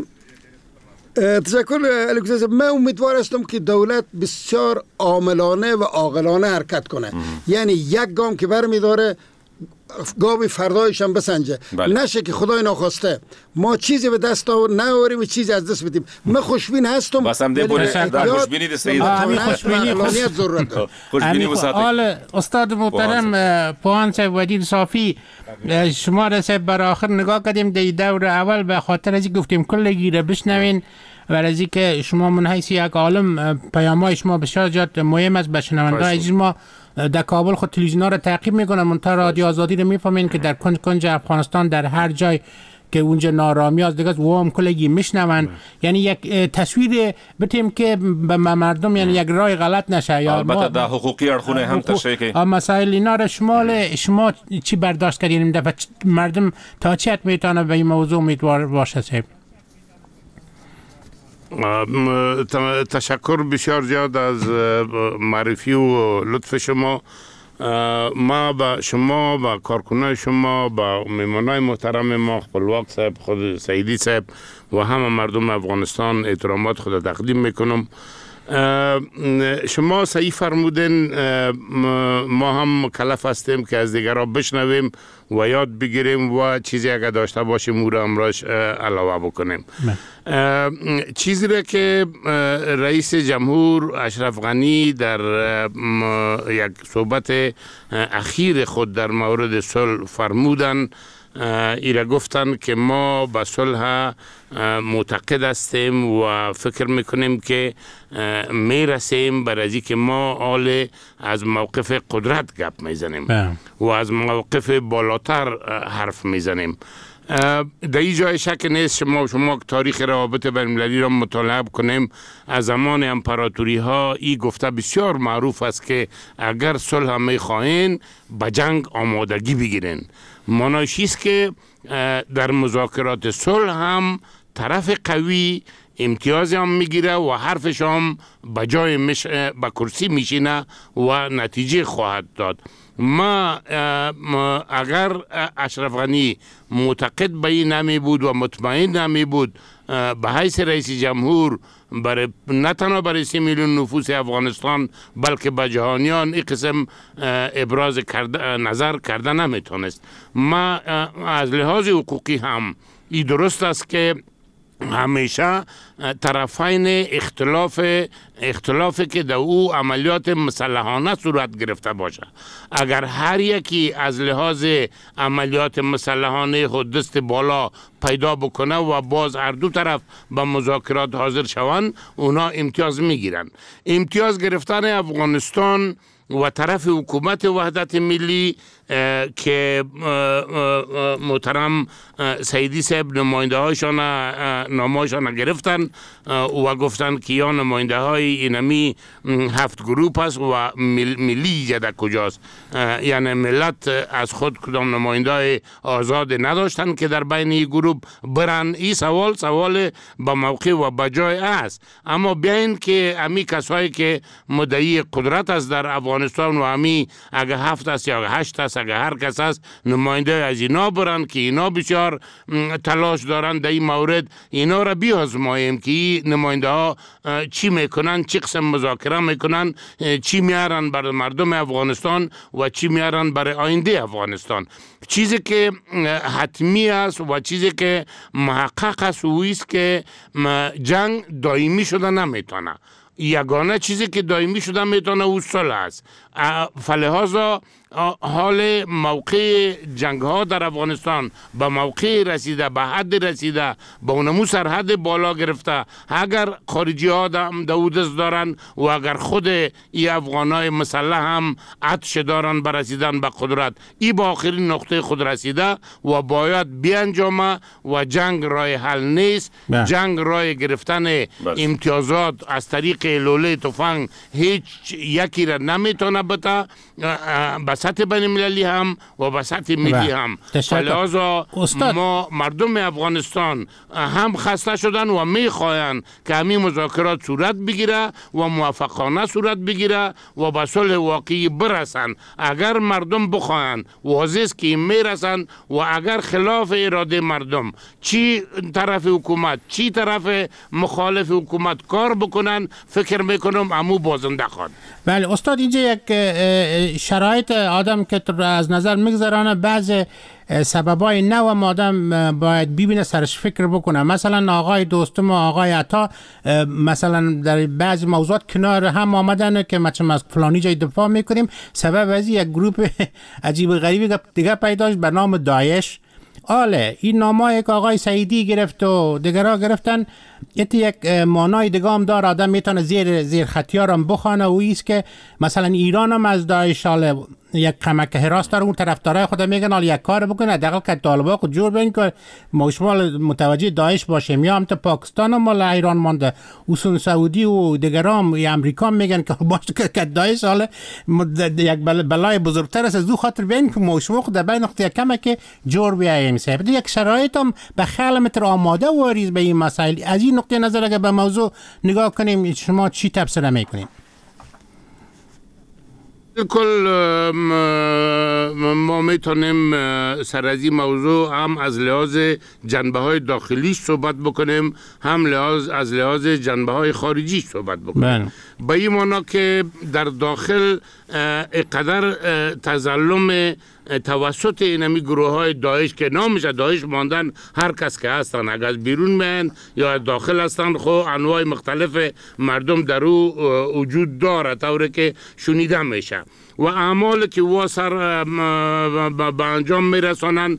تشکر الکوزی. من امیدوار هستم که دولت بسیار عاملانه و عاقلانه حرکت کنه. یعنی یک گام که برمی‌داره گاوی فردایش هم بسنجه. نشه که خدای ناخواسته ما چیزی به دست نیاوریم و چیزی از دست بدیم. من خوشبین هستم. بس هم ده خوشبینی ده سید اقلانیت ضرورت داره. خوشبینی وساطه. استاد محترم پوهان صاحب وزیر صافی، شما را صاحب بر آخر نگاه کردیم در دور اول به خاطر از گفتیم کلگی را بشنوین. برای که شما من حیث یک عالم پیام‌های شما بسیار زیاد مهم است به شنونده‌های عزیز ما در کابل خود تلویزیون‌ها را تعقیب می‌کنن، منتها رادیو آزادی رو می‌فهمین که در کنج افغانستان در هر جای که اونجا نارامی است دیگه وام کلگی میشنون. یعنی یک تصویر بتیم که به مردم یعنی یک رای غلط نشه. یا البته در حقوقی اړخونه هم تشریح کی مسائل اینا را شما چی برداشت کردین این دفعه مردم تا چه حد میتونه به این موضوع امیدوار باشه؟ صاحب تشکر بسیار زیاد از معرفی و لطف شما. ما با شما با کارکنان شما با میمانای محترم ما خپلواک صاحب خود سعیدی صاحب و همه مردم افغانستان احترامات خود تقدیم میکنم. شما صحیح فرمودین، ما هم مکلف هستیم که از دیگران بشنویم و یاد بگیریم و چیزی اگر داشته باشیم او را امراش علاوه بکنیم. چیزی را که رئیس جمهور اشرف غنی در یک صحبت اخیر خود در مورد صلح فرمودن، ایره گفتن که ما به صلح معتقد هستیم و فکر میکنیم که میرسیم برای که ما حال از موقف قدرت گپ میزنیم و از موقف بالاتر حرف میزنیم. در این جای شک نیست. شما تاریخ روابط بین‌المللی را مطالعه کنیم، از زمان امپراتوری ها این گفته بسیار معروف است که اگر صلح میخواهین به جنگ آمادگی بگیرین. معنیش است که در مذاکرات صلح هم طرف قوی امتیاز هم میگیره و حرفش هم به جای به کرسی میشینه و نتیجه خواهد داد. ما اگر اشرف غنی معتقد به این نمی بود و مطمئن نمی بود به حیث رئیس جمهور برای نه تنها برای 3 میلیون نفوس افغانستان بلکه به جهانیان این قسم ابراز نظر کرده نمیتونست. ما از لحاظ حقوقی هم این درست است که همیشه طرفین اختلاف که در او عملیات مسلحانه صورت گرفته باشه، اگر هر یکی از لحاظ عملیات مسلحانه خود دست بالا پیدا بکنه و باز هر دو طرف به مذاکرات حاضر شوند، اونا امتیاز میگیرن. امتیاز گرفتن افغانستان و طرف حکومت وحدت ملی که محترم سعیدی صاحب نماینده هاشان نامه‌هاشان گرفتن و گفتن که یا نماینده های اینمی 7 گروپ است و ملی جده کجاست، یعنی ملت از خود کدام نماینده های آزاد نداشتن که در بین این گروپ برن. این سوال با موقع و بجای است. اما بیاین که امی کسایی که مدعی قدرت است در افغانستان و امی اگه 7 است یا 8 است، اگه هر کس است نماینده از اینا برن که اینا بسیار تلاش دارن در این مورد، اینا را بیازماییم که این نماینده ها چی میکنن، چی قسم مذاکره میکنن، چی میارن برای مردم افغانستان و چی میارن برای آینده افغانستان. چیزی که حتمی است و چیزی که محقق است و است که جنگ دائمی شده نمیتونه. یگانه چیزی که دائمی شده میتونه او صلح است. فلحاظا حال موقع جنگ ها در افغانستان به موقع رسیده، به حد رسیده، به اونمو سرحد بالا گرفته. اگر خارجی ها دست دارن و اگر خود ای افغان های مسلح هم عطش دارن به رسیدن به قدرت، ای با آخرین نقطه خود رسیده و باید بیانجامه و جنگ راه حل نیست. جنگ راه گرفتن امتیازات از طریق لوله تفنگ هیچ یکی را نمیتونه بته، به سطح بین المللی هم و به سطح ملی هم. لذا ما مردم افغانستان هم خسته شدن و میخواین که همین مذاکرات صورت بگیره و موفقانه صورت بگیره و به صلح واقعی برسن. اگر مردم بخواین واضح است که میرسن و اگر خلاف اراده مردم چی طرف حکومت چی طرف مخالف حکومت کار بکنن، فکر میکنم امو بازنده خواهد. بله استاد، اینجا یک شرایط آدم که از نظر میگذرانه، بعض سببای نو آدم باید ببینه سرش فکر بکنه. مثلا آقای دوستم و آقای عطا مثلا در بعض موضوعات کنار هم آمدن که مثلا از فلانی جای دفاع میکنیم، سبب از یک گروپ عجیب غریبی دیگه پیداش به نام داعش. آله این نامه که آقای سعیدی گرفت و دیگرها گرفتن یک معنای دیگه هم داره. آدم میتونه زیر خطیار هم بخونه و ایست که مثلا ایران هم از داعش یک کمک حراس داره، اون طرفدارای خود میگن حالا یک کار بکنه حداقل که طالبان خود جور بین که ما شما متوجه داعش باشیم. یا هم تا پاکستان هم مال ایران مانده، اصول سعودی و دیگرام یا امریکا میگن که باشه که داعش حالا یک بلای بزرگتر است. از دو خاطر بین که ما شما خود در بین نقطه کمک جور بیاییم صاحب. یک شرایط هم به خیال متر آماده و ریز به این مسائل. از این نقطه نظر اگه به موضوع نگاه کنیم شما چی تفسیر میکنیم؟ کل ما میتونیم سر از این موضوع هم از لحاظ جنبه های داخلیش صحبت بکنیم، هم از لحاظ جنبه های خارجیش صحبت بکنیم. با این معنا که در داخل اقدر تظلم توسط اینمی گروه های داعش که نامش داعش ماندن، هر کس که هستن اگر از بیرون میان یا داخل هستن خو انواع مختلف مردم در او وجود داره طوری که شنیده میشه و اعمال که وا سر به انجام میرسانن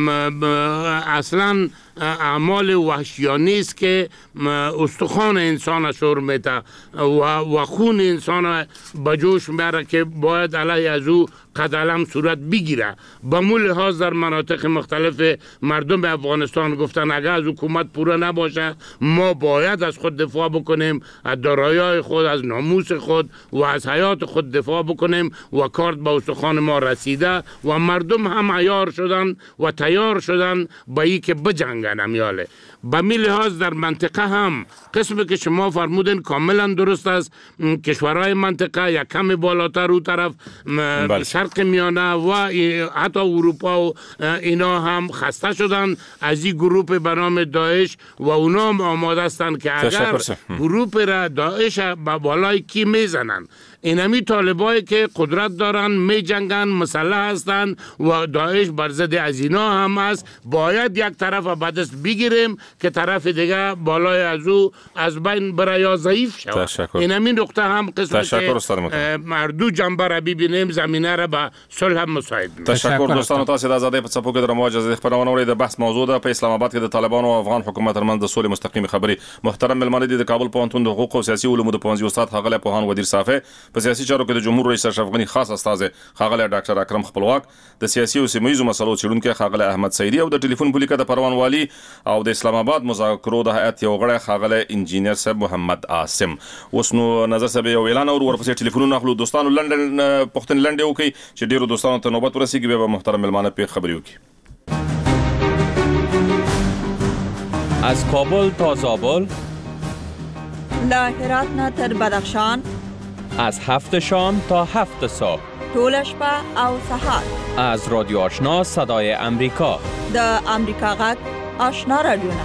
اصلا اعمال وحشیانه است که استخوان انسان شور میته و خون انسان به جوش میاره که باید علیه از او قدم صورت بگیره. به مو لحاظ در مناطق مختلف مردم افغانستان گفتن اگر از حکومت پوره نباشه ما باید از خود دفاع بکنیم، از دارایی‌های خود، از ناموس خود و از حیات خود دفاع بکنیم و کارت به استخوان ما رسیده و مردم هم عیار شدن و تیار شدن به این که بجنگن امیاله. به می لحاظ در منطقه هم قسمی که شما فرمودین کاملا درست است. کشورهای منطقه یک کمی بالاتر او طرف شرق میانه و حتی اروپا و اینا هم خسته شدن از این گروپ به نام داعش و اونا هم آماده هستند که اگر گروپ را داعش به بالای کی میزنن، اینمی طالبایی که قدرت دارن می جنگن، مسلح هستن و داعش بر ضد از اینا هم است، باید یک طرف به دست بگیریم که طرف دیگه بالای از او از بین بره یا ضعیف شود. اینمی نقطه هم قسمت که مردو جنبه را ببینیم زمینه را به صلح مساعد می. تشکر دوستانو. تاسو د آزادۍ په څپو کې د رموج ازادي خبرونه اورئ. د بحث موضوع ده په اسلام آباد کې د طالبانو او افغان حکومت ترمنځ د سولې مستقیم خبري. محترم ملمانه دي د کابل پوهنتون د حقوق او سیاسي علومو د پوهنځي استاد ښاغلی پوهان ودیر صافی، په سیاسي چارو کې د جمهور رئیس اشرف غني خاص استاد ښاغلی ډاکټر اکرم خپلواک، د سیاسي او سیمه‌یزو مسلو څېړونکی ښاغلی احمد سعیدي او د ټلیفون پولیکه د پروان والي او د اسلام آباد مذاکرو د هیئت یو غړی ښاغلی انجینر صاحب محمد عاصم. اوس نو نظر صاحب یو اعلان اور ورپسې ټلیفونونه اخلو. دوستانو لندن پښتون لنډه وکي چې ډیرو دوستانو ته نوبت ورسیږي به محترم ملمانه په خبري وکي. از کابل تا زابل، له هرات نه تر بدخشان، از 7 شام تا 7 صبح، طول شپه او سحر، از رادیو آشنا صدای امریکا، د امریکا غږ آشنا رادیوونه.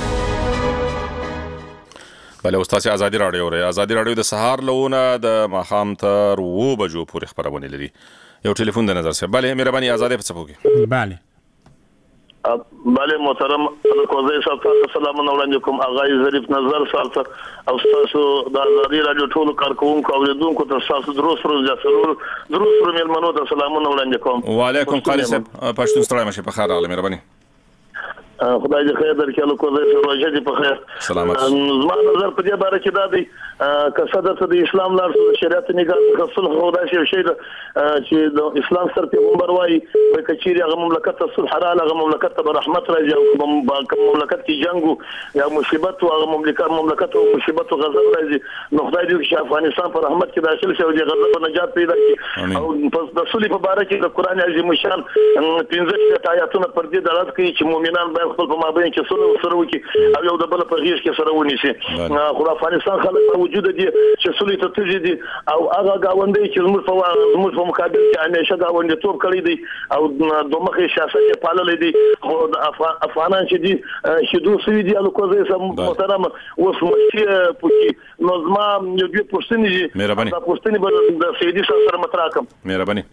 بله استاد ازادي رادیو ری ازادي رادیو د سهار لونه د ماخام تر 2 بجو پورې خبرونه لري. یو ټلیفون د نظر سره. بله مهرباني ازادي په څپو کې. بله بله محترم کوزی صاحب سلام وړاندې کوم. اغای ظریف نظر صاحب او تاسو د ازادي رادیو ټول کارکونکو او اوریدونکو ته تاسو دروس مېلمنو ته سلامونه وړاندې کوم. وعلیکم قاری صاحب پښتون ستړی مشه په خیر راغلی. مهرباني خدای دې خیر درکړي. له کوزی صاحب روزه دې په خیر. سلامات. زما نظر په دې باره کې دا دی که صدر د اسلام لار د شریعت نگاه صلح او داسې شی چې د اسلام سره پیغمبر وایي وایي کچېری هغه مملکت ته صلح رااله هغه مملکت ته رحمت راځي او کوم مملکت کې جنگ یا مصیبت او هغه مملکت او مصیبت او غضب راځي نو خدای دې چې افغانستان په رحمت کې داخل شي او د غضب او نجات پیدا کړي. او پس د صلح په باره کې د قران عظیم شان 15 آیاتونه پر دې دلالت کوي چې مؤمنان باید خپل په مابین کې صلح سره وکړي او یو د بل په غیږ کې سره ونیسي. خو افغانستان خلک وجود دي چې صلح ته تجدي دي او هغه گاونډي چې زموږ په مقابل کې همیشه گاونډي توپ کړی دي او د مخې سیاست پاللې دي. خو افغانان چې دي شیدو سوي دي الکو زه سم محترم اوس مشي پوکي نو زما یو دوی پوښتنې دي دا پوښتنې به د سیدي سره مطرح کوم. مهرباني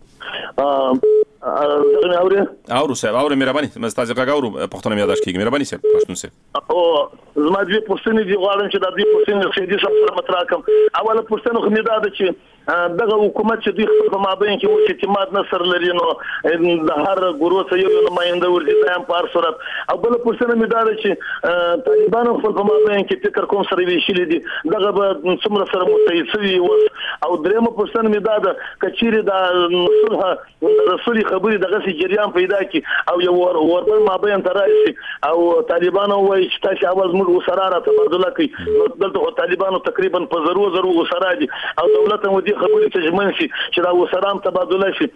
اورو صاحب اورو مهرباني مستازي غاورو پښتون یاداش کیږي. مهرباني صاحب پښتون صاحب او زما دوی پوښتنې دي غواړم چې دا دوی پوښتنې سیدي سره مطرح کوم. اوله پوښتنه خو مې دا ده چې دغه حکومت چې دوی خپل په مابین کې و چې اعتماد نصر لري نو د هر ګروه څخه یو نماینده ورځي دا هم په هر صورت او بل پوښتنه مې دا ده چې طالبان خپل په مابین کې فکر کوم سره ویشلې دي دغه به څومره سره متحد شوي او درېمه پوښتنه مې دا ده کچېرې د صلح د رسولي خبرې دغه جریان پیدا کی او یو ورته مابین ته راشي او طالبان وایي چې تاسو اول موږ وسره را تبادله کوي دلته طالبانو تقریبا په زرو وسره دي او دولت هم دې خبرې ته ژمن شي چې دا وسره تبادله شي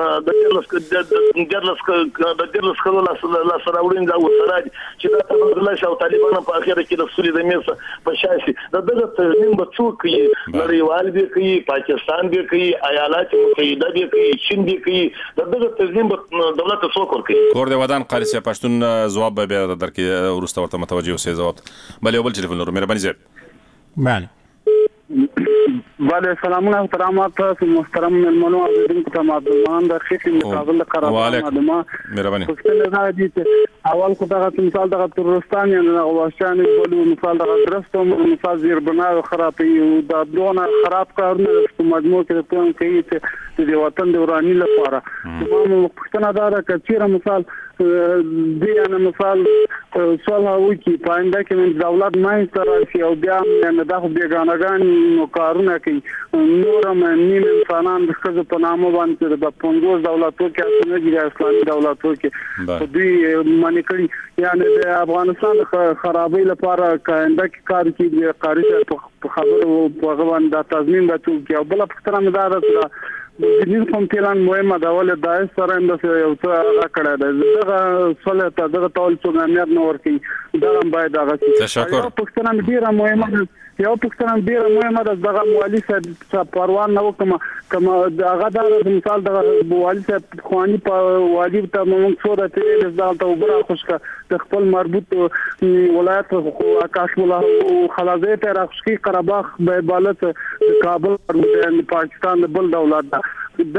د ګرلس کلو لا سره وړين دا وسره دي چې دا تبادله شي او طالبان په اخر کې د سولې د میز په شاسي دغه تضمین به څوک کوي نړیوال به کوي پاکستان به کوي ایالات متحده به کوي چین به کوي دغه تضمین به دولت څوک ورکوي کور د ودان قاری سي پښتون جواب به درکې ورسته ورته متوجه اوسئ جواب بل یو بل ټلیفون لرو مهرباني زه بله بله سلامونه احترامات محترم مهمانو اوریدونکو ته معلومان د خېټې مقابل قرار معلومات مهرباني څه نه دي اول خو دا مثال د ترورستان یا د غوښتنې بلو مثال د درستو مثال زیر بنا خرابي او د دونه خراب کارونه په مجموع کې ته کوي چې د وطن د ورانی لپاره نو پښتنه دا کچیره مثال دی انا مثال صلح وکي پاینده کې دولت نه تراشي او بیا نه دغه بیگانگان نو کارونه کوي نورم نیم انسانان د ښځو په نامه باندې د 50 دولتو کې اسنه دي اسلامي دولتو کې دوی معنی کړي یعنی د افغانستان خرابې لپاره کاینده کې کار کوي قاری په خبرو په غوان د تضمین د توګه او بل پختره مدار د دین کوم پلان مهمه دا ول د سره اند یو څه کړه دغه صله ته دغه ټول څنګه امنیت نور کوي دا هم باید هغه تشکر پښتنه ډیره مهمه یو پښتنه ډیره مهمه ده دغه موالی څخه پروان نه وکم کما هغه د مثال د موالی څخه خواني په واجب ته موږ څو د تل ځالته وګړه خوشکه د خپل مربوط ولایت آکاش مولا خلازه ته راخشي قرهباغ به بالت کابل د پاکستان بل دولت ده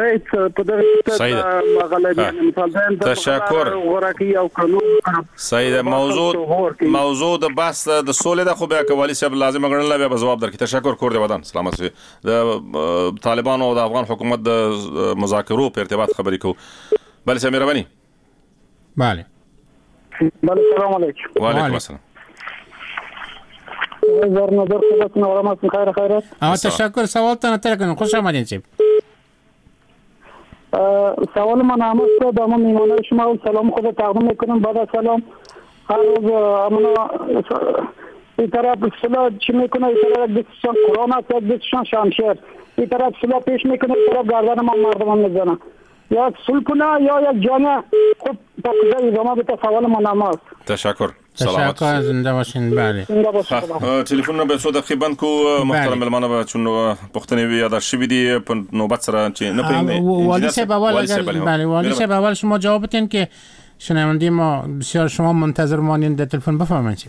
تشکر سید موضوع د بحث د سولې د خو بیا کولی صاحب لازم غړنه بیا جواب درکې تشکر کور دی ودان سلامت سي د طالبانو او د افغان حکومت د مذاکرو په ارتباط خبرې کو بل سي مهرباني بله السلام علیکم وعلیکم السلام زرنا در خدمتتون علامات خیر خیرات تشکر سوال تنظر کنم خوش آمدین سیب سوال من آمد که دامه میمانه شما سلام خود تقدیم میکنم بعد سلام هر روز امنا این طرف صلاح چی میکنه این طرف دستشان قرآن است دستشان شمشیر این طرف صلاح پیش میکنه این طرف گردن ما مردمان میزنه یا صلح کنه یا یک جامعه خود تقضیه ادامه بده سوال من آمد تشکر سلامت زنده باشین بله ټلیفونونه به څو دقیقې بند کو محترم ملمانه به چون پښتنې وی یاد شوی دی په نوبت سره چې نه پېږم والی صاحب اول بله والی صاحب اول شما جواب بدین که شنونده ما بسیار شما منتظر مانین در تلفن بفرمایید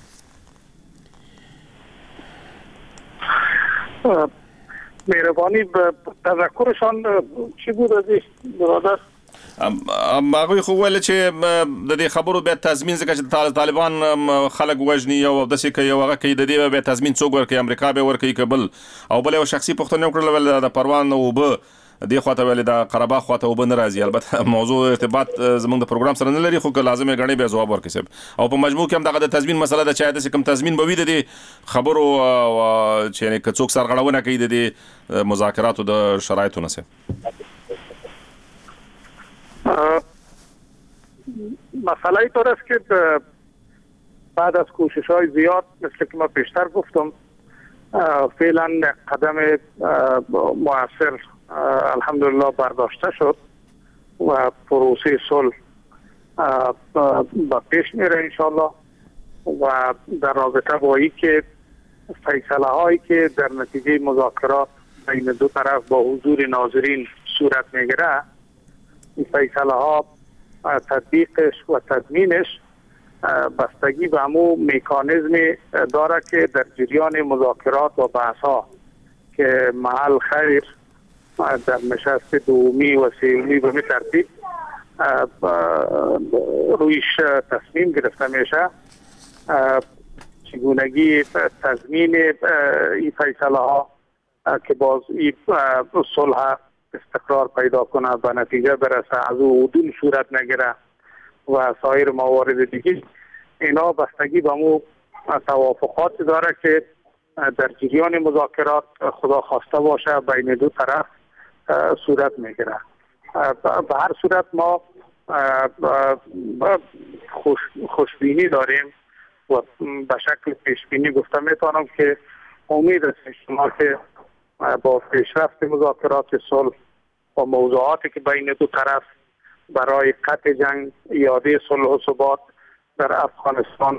مهربانی تذکرشان چی بود از برادر هغه خو ول چې د دې خبرو به تضمین ځکه چې طالبان خلک وژني او د څه کوي هغه کوي د دې به تضمین څوک ورکوي امریکا به ورکوي کابل او بل یو شخصي پښتنه وکړل ول د پروان او به د خواته ول د قره باغ خواته وب ناراضي البته موضوع ارتباط زموږ د پروګرام سره نه لري خو لازمه غني به جواب ورکړي او په مجموع کې هم دغه د تضمین مسله د چا د کوم تضمین به وي د خبرو چې نه څوک سرغړونه کوي د مذاکراتو د شرایطو نه سه مسئله طور است که بعد از کوشش‌های زیاد مثل که ما پیشتر گفتم فعلا قدم مؤثر الحمدلله برداشته شد و پروسه صلح به پیش میره انشالله و در رابطه با این که فیصله هایی که در نتیجه مذاکرات بین دو طرف با حضور ناظرین صورت میگیره این فیصله ها تطبیقش و تضمینش بستگی به همون میکانیزمی داره که در جریان مذاکرات و بحث ها که محل خیر در نشست دومی و سومی به می ترتیب رویش تصمیم گرفته میشه چگونگی تضمین این فیصله ها که باز این صلح استقرار پیدا کنه، به نتیجه برسه، از او عدول صورت نگیره و سایر موارد دیگه. اینا بستگی به مو توافقات داره که در جریان مذاکرات خدا خواسته باشه بین دو طرف صورت میگیره. به هر صورت ما خوشبینی داریم و به شکل پیشبینی گفته میتونم که امید است شما که با پیشرفت مذاکرات صلح و موضوعاتی که بین دو طرف برای قطع جنگ، اعاده صلح و ثبات در افغانستان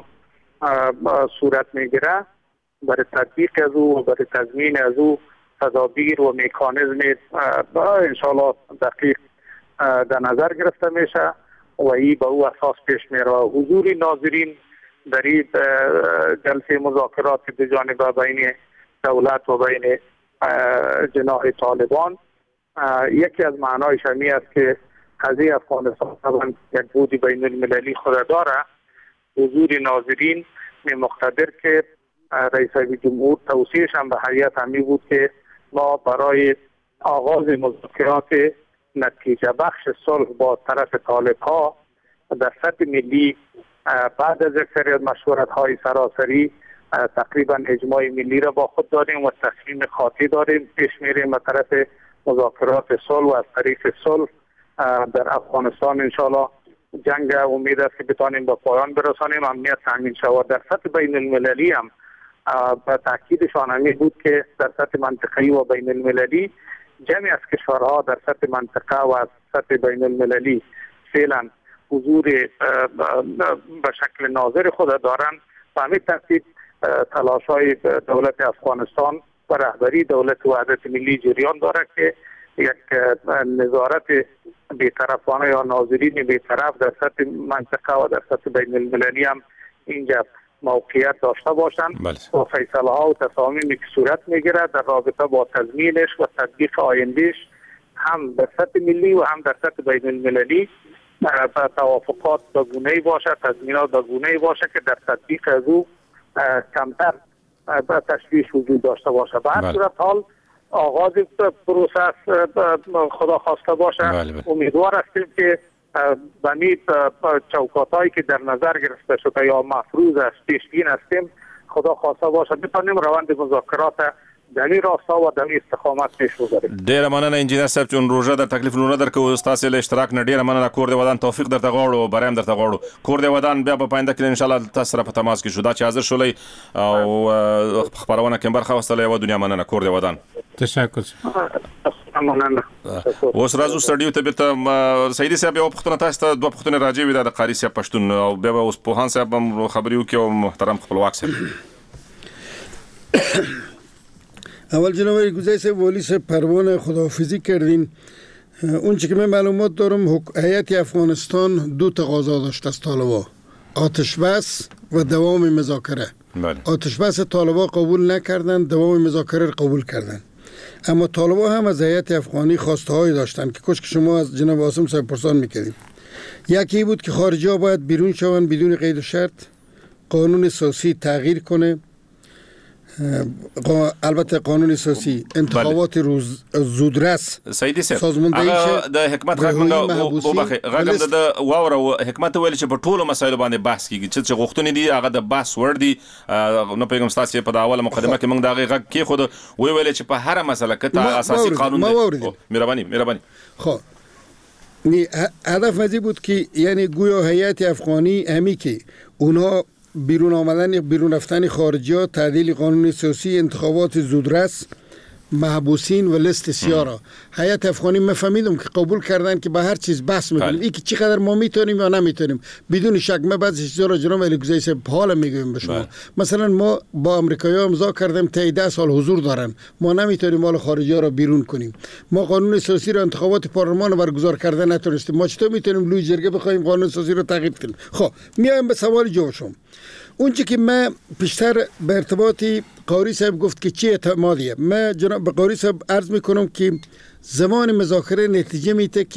صورت میگیره، برای تطبیق از او و برای تضمین از او تدابیر و مکانیزم انشاءالله دقیق در نظر گرفته میشه و این به او اساس پیش میره. حضور ناظرین در این جلسه مذاکرات دو جانبه بین دولت و بین جناح طالبان یکی از معنایش همی است که قضیه افغانستان طبعا یک بود بین المللی خود داره. حضور ناظرین مقتدر که رئیس جمهور توصیهش هم به هیئت همی بود که ما برای آغاز مذاکرات نتیجه بخش صلح با طرف طالب ها در سطح ملی بعد از یک سری از مشورت های سراسری تقریبا اجماع ملی را با خود داریم و تصمیم خاطی داریم، پیش میریم به طرف مذاکرات صلح و از طریق صلح در افغانستان انشاءالله جنگ امید است که بتانیم به پایان برسانیم، امنیت تامین شود. در سطح بین المللی هم به تاکیدشان همی بود که در سطح منطقه‌ای و بین المللی جمعی از کشورها در سطح منطقه و از سطح بین المللی فعلا حضور به شکل ناظر خود دارند و همین ترتیب تلاش‌های دولت افغانستان و رهبری دولت وحدت ملی جریان دارد که یک نظارت بی‌طرفانه یا ناظرین بی‌طرف در سطح منطقه و در سطح بین المللی هم اینجا موقعیت داشته باشند و فیصله ها و تصامیمی که صورت میگیره در رابطه با تضمینش و تطبیق آیندهش هم در سطح ملی و هم در سطح بین المللی توافقات به گونه‌ای باشه، تضمینات به گونه‌ای باشه که در تطبیق از او کمتر تشویش وجود داشته باشه. به هر صورت حال آغاز پروسه خدا خواسته باشه. امیدوار هستیم که بنی چوکاتایی که در نظر گرفته شده یا مفروض است پیشبین هستیم خدا خواسته باشه بتانیم روند مذاکرات دمی راستا و دمی استقامت پیش ببریم. ډیره مننه انجینر صاحب چې روژه در تکلیف لونه درکو تاسو له اشتراک نه ډیره مننه. کور دی ودان توفیق درته غواړو، برایم درته غواړو. کور دی ودان بیا په پاینده کې ان شاء الله تاسو سره په تماس کې شو دا چې حاضر شولې او خبرونه کې برخه واستلې و دنیا مننه. کور دی ودان تشکر. اوس راځو سټډیو ته بیرته. سیدی صاحب یو پښتون تاسو ته دوه پښتون راځي وي د قاری صاحب پښتون او بیا اوس پوهان صاحب هم خبريو کې او محترم خپلواک صاحب. اول جناب گزارش صاحب ولی صاحب پروانه خداحافظی کردین. اون چه که من معلومات دارم هیئت افغانستان دو تقاضا داشت از طالبان، آتش بس و دوام مذاکره. آتش بس طالبان قبول نکردن، دوام مذاکره قبول کردن. اما طالبان هم از هیئت افغانی خواسته هایی داشتن که کاش که شما از جناب عاصم صاحب پرسان میکردیم. یکی بود که خارجی ها باید بیرون شوند بدون قید و شرط، قانون اساسی تغییر کنه، البته قانون اساسی انتخابات روز زودرس سازماندهی شه د حکمت غږم د واوره حکمت ویل چې په ټولو مسایلو باندې بحث کیږي چې غوښتنې دي هغه د بحث ور دي. نو پیغام تاسو په اوله مقدمه کې موږ دا غږ کې خود ویل چې په هر مسله کې اساسي قانون مهرباني خب هدف مزی بود که یعنی گویا هیئت افغانی همی که اونا بیرون آمدن بیرون رفتن خارجی ها، تعدیل قانون اساسی، انتخابات زودرس، محبوسین و لیست سیاه را هیئت افغانی مفهمیدم که قبول کردن که به هر چیز بحث میکنیم. این که چقدر ما میتونیم یا نمیتونیم بدون شک. ما بعضی چیزا را جناب علی گزایی صاحب حالا میگویم به شما. مثلا ما با امریکایی‌ها امضا کردیم تا 10 سال حضور دارن، ما نمیتونیم مال خارجی ها را بیرون کنیم. ما قانون اساسی را انتخابات پارلمان رو برگزار کرده نتونستیم، ما چطور میتونیم لوی جرگه بخوایم قانون اساسی رو تغییر کنیم؟ خب میایم به سوال جواب شما. اونچه که من پیشتر به ارتباطی قاری صاحب گفت که چی اعتمادیه، من جناب به قاری صاحب عرض میکنم که زمان مذاکره نتیجه میده که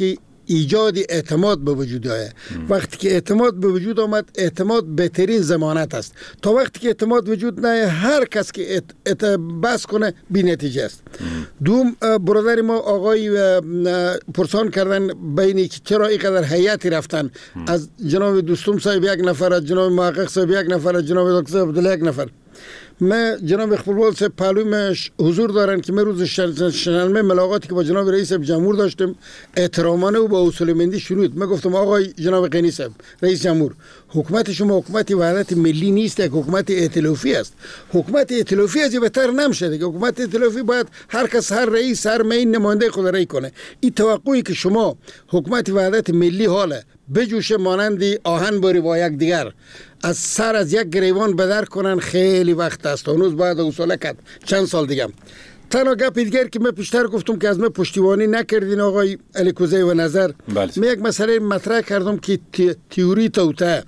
ایجاد اعتماد به وجود آید. وقتی که اعتماد به وجود آمد، اعتماد بهترین ضمانت است. تا وقتی که اعتماد وجود نه، هر کس که بحث کنه بی نتیجه است. دوم، برادر ما آقای پرسان کردن بینی که چرا اینقدر هیئتی رفتن، از جناب دوستم صاحب یک نفر، از جناب محقق صاحب یک نفر، از جناب دکتر عبدالله یک نفر. من جناب اقبال صاحب پهلویش حضور دارن که من روز شنبه ملاقاتی که با جناب رئیس جمهور داشتم احترامانه و با اصول مندی شروع. من گفتم آقای جناب غنی صاحب رئیس جمهور، حکومت شما حکومت وحدت ملی نیست، یک حکومت ائتلافی است. حکومت ائتلافی از این بهتر نمیشه دیگه. حکومت ائتلافی باید هر کس، هر رئیس، هر معین نماینده خود رای کنه. این توقعی که شما حکومت وحدت ملی حاله بجوشه مانندی آهن باری با یک دیگر از سر از یک گریوان بدر کنن، خیلی وقت است. هنوز باید اصوله کرد چند سال دیگه. تنها گپ دیگر که من پیشتر گفتم که از من پشتیبانی نکردین آقای علیکوزی و نظر، من یک مسئله مطرح کردم که تئوری توته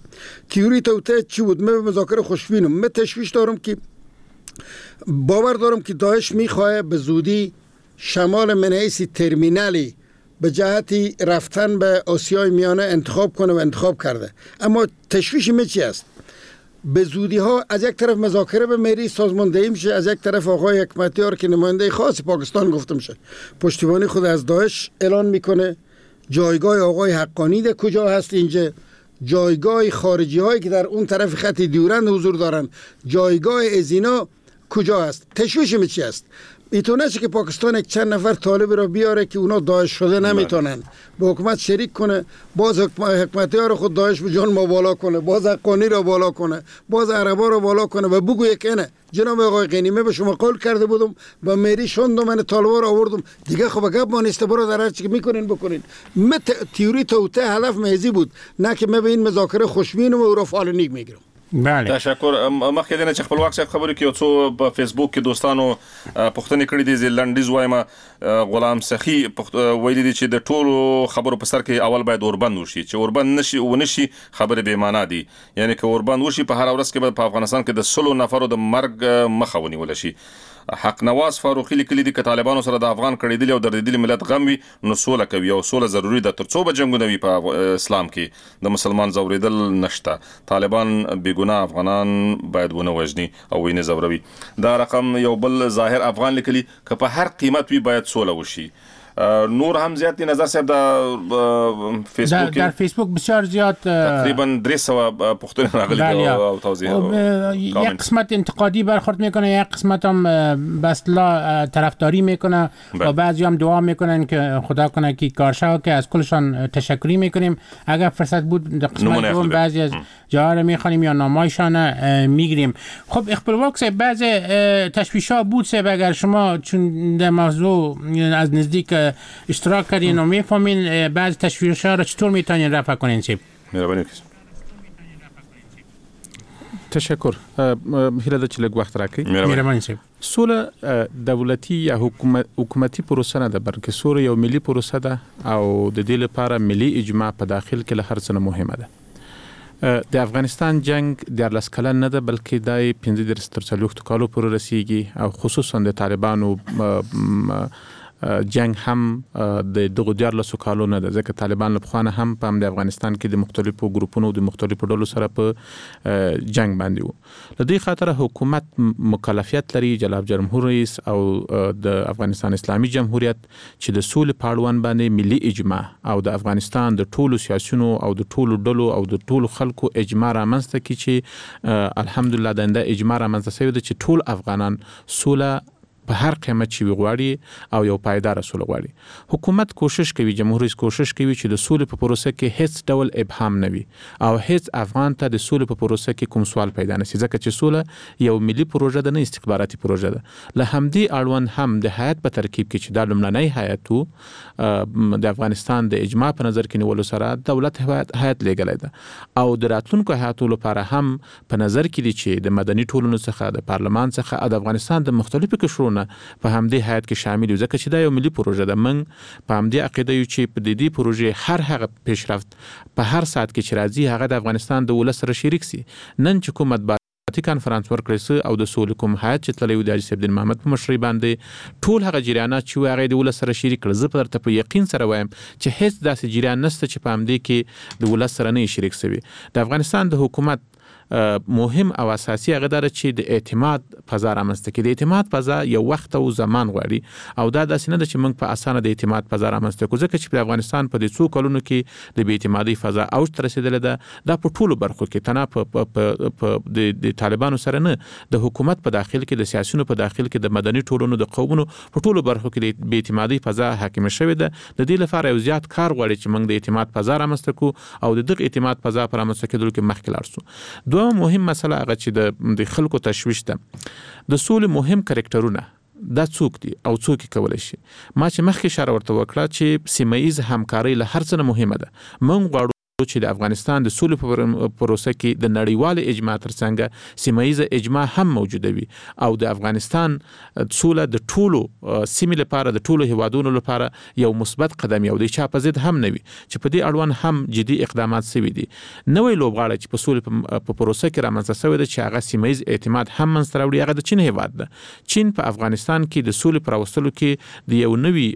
چی بود؟ من به مذاکره خوشبینم. من تشویش دارم که باور دارم که داعش میخواه به زودی شمال من حیث ترمینالی به جهتی رفتن به آسیای میانه انتخاب کنه و انتخاب کرده. اما تشویش من چی است؟ به زودی ها از یک طرف مذاکره به مری سازماندهی میشه، از یک طرف آقای حکمتیار که نماینده خاص پاکستان گفته میشه پشتیبانی خود از داعش اعلان میکنه. جایگاه آقای حقانی ده کجا هست؟ اینجا جایگاه خارجی هایی که در اون طرف خط دیورند حضور دارن، جایگاه ازینا کجا هست؟ تشویش من چی است؟ میتونه که پاکستان یک چند نفر طالب را بیاره که اونا داعش شده نمیتونن با حکومت شریک کنه، باز حکمتیار خود داعش به جان ما بالا کنه، باز حقانی را بالا کنه، باز عربا را بالا کنه و بگویه که نه جناب آقای غنیمه به شما قول کرده بودم با مری شوندم، من طالبا را آوردم دیگه. خب گپ ما نیست، برو در هر چی که میکنین بکنین. تئوری توته هدف محضی بود، نه که من به این مذاکره خوشبینم و او را فالونیک میگیرم. بله تشکر. مخکې دنه چې خپلواک صاحب خبرې کې یو څو په فیسبوک کې دوستانو پوښتنې کړې دي. زیلندیز وایم غلام سخی ویلي دي چې د ټولو خبرو په سر کې اول باید اوربند وشي، چې اوربند نشي ونشي خبرې بې معنا دي. یعنی که اوربند وشي په هر ورځ کې به په افغانستان کې د 100 نفرو د مرګ مخه ونیول شي. حق نواز فاروقی لیکلي دي که طالبانو سره د افغان کړیدلي او دردیدلي ملت غم وي نو سوله کوي او سوله ضروری ده. ترڅو به جنگونه وي په اسلام کې د مسلمان زوریدل نشته. طالبان بیګناه افغانان باید ونه وژني او وینې زوروي. دا رقم یو بل ظاهر افغان لیکلي که په هر قیمت وي باید سوله وشي. نور هم زیاد دی نظر صاحب در فیسبوک در فیسبوک بسیار زیاد تقریبا 300 پختون راغلی او توضیح یک قسمت انتقادی برخورد میکنه، یک قسمت هم به اصطلاح طرفداری میکنه و بعضی هم دعا میکنن که خدا کنه که کار شود، که از کلشان تشکری میکنیم. اگر فرصت بود قسمت دوم بعضی از جاها رو میخوانیم یا نامایشان میگیریم. خب اقبال صاحب بعضی تشویش‌ها بود صاحب، اگر شما چون در موضوع از نزدیک اشتراک کردین و میفهمین بعضی تشویش‌ها رو چطور میتونین رفع کنین صاحب؟ مهربانی تشکر. هیله ده چې لږ وخت راکړئ. مهرباني صاحب. سوله دولتي یا حکومتي پروسه نه ده، بلکې سوله یو ملي پروسه ده او د دې لپاره ملي اجماع په داخل کې له هر څه مهمه ده. د افغانستان جنگ 14 کلن نه ده، بلکې دای 15 تر 40 کالو پورې رسیږي او خصوصا د طالبانو جنگ هم د دغه 14 کالو نه ده، ځکه طالبان له پخوانه هم په د افغانستان کې د مختلفو ګروپونو د مختلفو ډلو سره په جنگ باندې وو. لدې خاطر حکومت مکلفیت لري، جناب جمهور رئیس او د افغانستان اسلامي جمهوریت چې د سولې په اړوند باندې ملي اجماع او د افغانستان د ټولو سیاسيونو او د ټولو ډلو او د ټولو خلکو اجماع رامنځته کړي چې الحمدلله د اجماع رامنځته شوی ده چې ټول افغانان سوله په هر قیمت چې وغواړي او یو پایدار سوله غواړي. حکومت کوشش کوي، جمهور رئیس کوشش کوي چې د سولې په پروسه کې هیڅ ډول ابهام نه وي او هیڅ افغان ته د سولې په پروسه کې کوم سوال پیدا نه شي، ځکه چې سوله یو ملي پروژه ده، نه استخباراتي پروژه ده. له همدې اړوند هم د هیئت په ترکیب کې چې دا لومړنی هیئت وو د افغانستان د اجماع په نظر کې نیولو سره دولت هیئت لېږلی ده او د راتلونکو هیئتو لپاره هم په نظر کې دي چې د مدني ټولنو څخه، د پارلمان څخه او د افغانستان د مختلفو قشرونو په همدې هیئت کې شامل یو، ځکه چې دا یو ملي پروژه ده. موږ په همدې عقیده یو چې په دې پروژې هر هغه پیشرفت په هر ساعت کې چې راځي هغه د افغانستان د ولس سره شریک سي. نن چې کوم کانفرنس ورکړی او د سولې کوم هیات چې تللی و د حاجي صاحب دین محمد په مشرۍ باندې ټول هغه جریانات چې وو هغه یې د ولس سره شریک کړل. زه درته په یقین سره وایم چې هیڅ داسې جریان نشته چې په همدې کې د ولس سره نه شریک شوي. د افغانستان د حکومت مهم او اساسي هغه دره چې د اعتماد فضا رامنځته کړي. د اعتماد فضا یو وخت او زمان غواړي او دا داسې نه ده چې موږ په اسانه د اعتماد فضا رامنځته کړو، ځکه چې په افغانستان په دې څو کلونو کې د بې اعتمادۍ فضا اوج ته رسېدلې ده. دا په ټولو برخو کې تنها په د طالبانو سره نه، د حکومت په داخل کې، د سیاسيونو په داخل کې، د مدني ټولنو، د قومونو په ټولو برخو کې د بې اعتمادۍ فضا حاکمه شوې ده. د دې لپاره یو زیات کار غواړي چې موږ د اعتماد فضا رامنځته کړو او د دغه اعتماد فضا په رامنځته کېدلو کې مخکې لاړ شو. دوه مهم مسله هغه چې د خلکو تشویش ده. د سولې مهم کرکټرونه دا څوک دي او څوک یې کولی شي؟ ما چې مخکې اشاره ورته وکړه چې سیمه ییز همکارۍ له هر څه نه مهمه ده. موږ غواړو چې د افغانستان د سولې په پروسه کې د نړیوال اجماع ترڅنګ سیمه ییزه اجماع هم موجوده وي او د افغانستان سوله د ټولو سیمې لپاره، د ټولو هیوادونو لپاره یو مثبت قدم یو د چا په ضد هم نه وي، چې په دې اړوند هم جدي اقدامات شوي دي. نوې لوبغاړه چې په سولې په پروسه کې رامنځته شوې ده چې هغه سیمه ییز اعتماد هم منځته راوړي، هغه د چین هیواد ده. چین په افغانستان کې د سولې پر راوستلو کې د یو نوي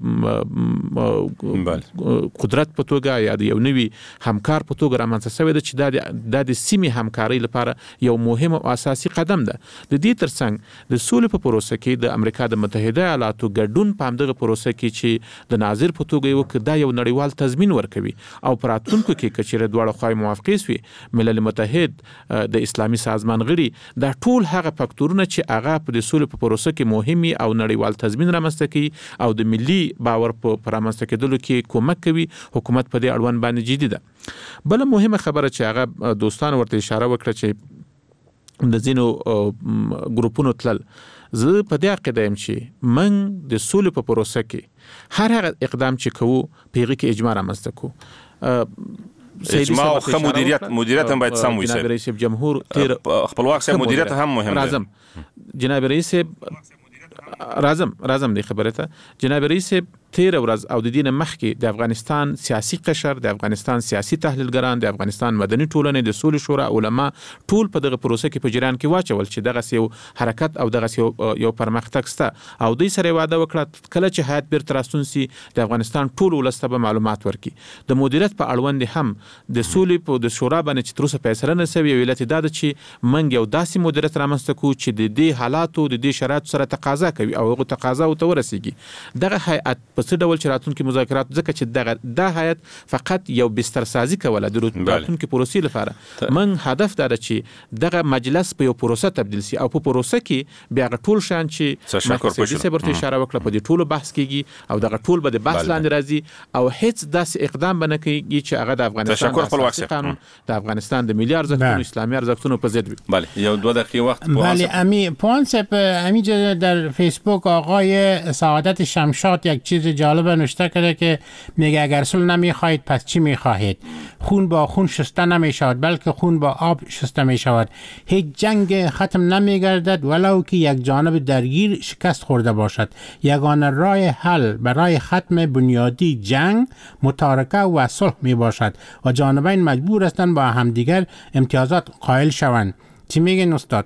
قدرت په توګه یا د یو نوي همکار په توګه رامنځته شوی ده چې دا د سیمې همکارۍ لپاره یو مهم او اساسي قدم ده. د دې ترڅنګ د سولې په پروسه کې د امریکا د متحده ایالاتو ګډون په همدغه پروسه کې چې د ناظر په توګه یې وکړي، دا یو نړیوال تضمین ورکوي او په راتلونکو کې که چیرې دواړه خواوې موافقې شوې، ملل متحد، د اسلامي سازمان غړي، دا ټول هغه فاکتورونه چې هغه په د سولې په پروسه کې مهمي او نړیوال تضمین رامنځته کوي او د ملي باور په رامنځته کېدلو کې کومک کوي. حکومت په دې اړوند باندې جدي ده. بل مهمه خبره چې هغه دوستان ورته اشاره وکړه چې د ځینو ګروپونو تلل، زه په دې عقیده یم چې موږ د سولې په پروسه کې هر هغه اقدام چې کوو په هغې کې اجماع رامنځته کوو. اجماع او ښه مدیریت هم باید سم وي. جناب رئیس جمهور تیر خپلواک صاحب مدیریت هم مهم دی. جناب رئیس راځم دی خبره ته. جناب رئیس تیر ورځ او د دین مخکې د افغانستان سیاسي قشر، د افغانستان سیاسي تحلیلګران، د افغانستان مدني ټولنې، د سولې شورا علما ټول په دغه پروسه کې په جریان کې واچول چې دغه یو حرکت او دغه یو پرمختګ سته او دوی سره وعده وکړه کله چې حیات بیرته راستون سي د افغانستان ټول ولس ته معلومات ورکړي. د مدیریت په اړوند هم د سولې په د شورا باندې چې تر اوسه فیصله نه شوې، یو علت دا ده چې موږ یو داسې مدیریت رامنځته کوو چې د دې حالاتو د دې شرایطو سره تقاضا کوي او هغه تقاضا ورته ورسیږي. دغه هیئت په څه ډول چې راتلونکي مذاکرات، ځکه چې دا هیئت فقط یو بستر سازي کوله د راتلونکي پروسې لپاره. من هدف دا ده چې دغه مجلس په یو پروسه تبدیل شي او په پروسه کې بیا ټول شان چې مخکې صبرته اشاره وکړه په دې ټولو بحث کېږي او دغه ټول به د بحث لاندې راځي او هیڅ داسې اقدام به نه کېږي چې هغه د افغانستان قانون، د افغانستان د ملي ارزښتونو، اسلامي ارزښتونو په ضد وي. بله یو 2 دقیقه وقت. بله امی پوانسپ همینجا در فیسبوک آقای سعادت شمشاد یک چیز جالب نوشته کرده که میگه اگر صلح نمیخواهید پس چی میخواهید؟ خون با خون شسته نمیشود بلکه خون با آب شسته میشود. هیچ جنگ ختم نمیگردد ولو که یک جانب درگیر شکست خورده باشد. یگانه راه حل برای ختم بنیادی جنگ متارکه و صلح میباشد و جانبین مجبور هستند با همدیگر امتیازات قائل شوند. چی میگین استاد؟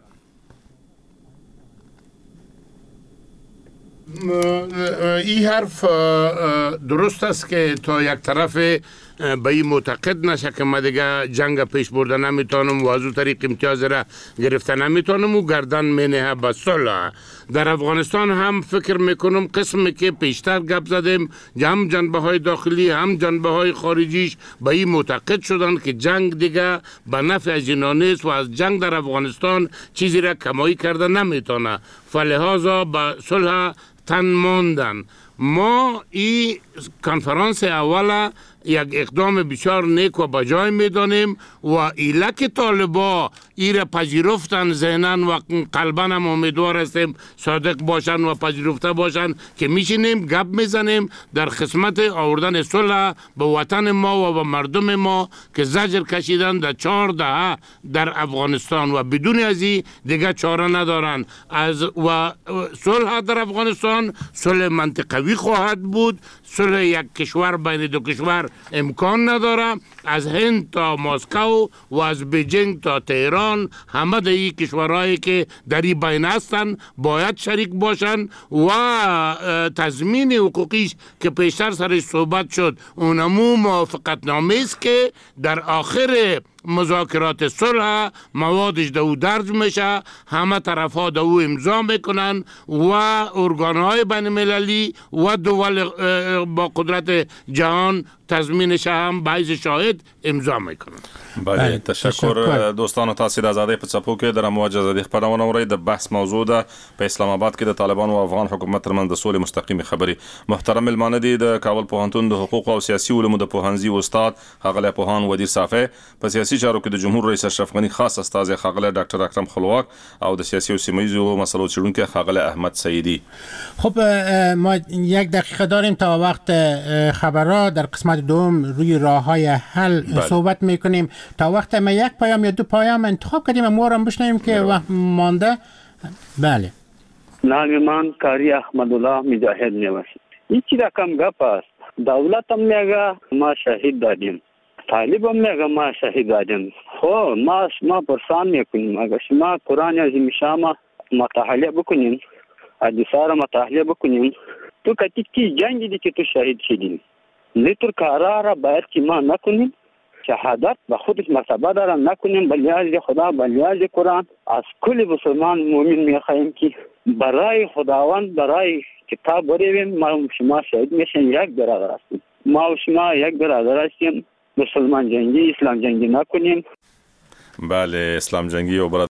این حرف درست است که تا یک طرف به این معتقد نشه که من دیگه جنگ پیش برده نمیتونم و از اون طریق امتیاز را گرفته نمیتونم و گردن مینه به صلح. در افغانستان هم فکر میکنم قسمی که پیشتر گپ زدیم هم جنبه های داخلی هم جنبه های خارجیش به این معتقد شدن که جنگ دیگه به نفع از اینا نیست و از جنگ در افغانستان چیزی را کمایی کرده نمیتونه، فلحاظا به صلح تن ماندن. ما این کنفرانس اوله یک اقدام بسیار نیک و بجای میدانیم و ایلک طالبا ایره پذیرفتن ذهنن و قلبا هم امیدوار هستیم صادق باشن و پذیرفته باشن که میشینیم گپ میزنیم در خدمت آوردن صلح به وطن ما و به مردم ما که زجر کشیدن در 4 دهه در افغانستان و بدون ازی دیگه چاره ندارن. و صلح در افغانستان صلح منطقوی خواهد بود، صلح یک کشور بین دو کشور امکان نداره. از هند تا مسکو و از بیجینگ تا تهران همه در این کشورهایی که در این بین هستند باید شریک باشند و تضمین حقوقیش که پیشتر سرش صحبت شد اونمو موافقت نامه است که در آخر مذاکرات صلح موادش دو درج میشه، همه طرف ها دو امضا میکنن و ارگانهای بین المللی و دول با قدرت جهان تضمینش هم بعض شاهد امضا میکنن. بله تشکر دوستان. تاسو د آزادۍ په څپو کې د رموج آزادۍ خبرونه اورئ. د بحث موضوع ده په اسلام آباد کې د طالبان او افغان حکومت ترمنځ د سولې مستقیم خبري. محترم ملمانه دي د کابل پوهنتون د حقوق او سیاسي علومو د پوهنځي استاد ښاغلی پوهان ودیر صافی، په سیاسي چارو کې د جمهور رئیس اشرف غنی خاص استاد ښاغلی ډاکټر اکرم خلواک او د سیاسي او سیمه‌ایزو مسلو څېړونکی ښاغلی احمد سعیدی. خب ما یک دقیقه داریم تا وقت خبرها. در قسمت دوم روی راه‌های حل صحبت می‌کنیم. تا وقت ما یک پیام یا دو پیام انتخاب کردیم ما رو بشنویم که وقت مانده. بله. نام من کاری احمد الله مجاهد نوشت. هیچ رقم گپ است. دولت هم میگه ما شهید دادیم. طالب هم میگه ما شهید دادیم. خب ما پرسان میکنیم اگر شما قرآن عظیم شام مطالعه بکنیم، حدیث را مطالعه بکنیم، تو کتی جنگی دی که تو شهید شدی. لیتر کارا را باید که ما نکنیم، شهادت به خودش مرتبه داره نکنیم، بلیاز خدا بلیاز قرآن. از کل مسلمان مومن میخواهیم که برای خداوند برای کتاب برویم. ما شما شهید میشن یک برادر هستیم، ما و شما یک برادر هستیم. مسلمان جنگی اسلام جنگی نکنیم. بله اسلام جنگی و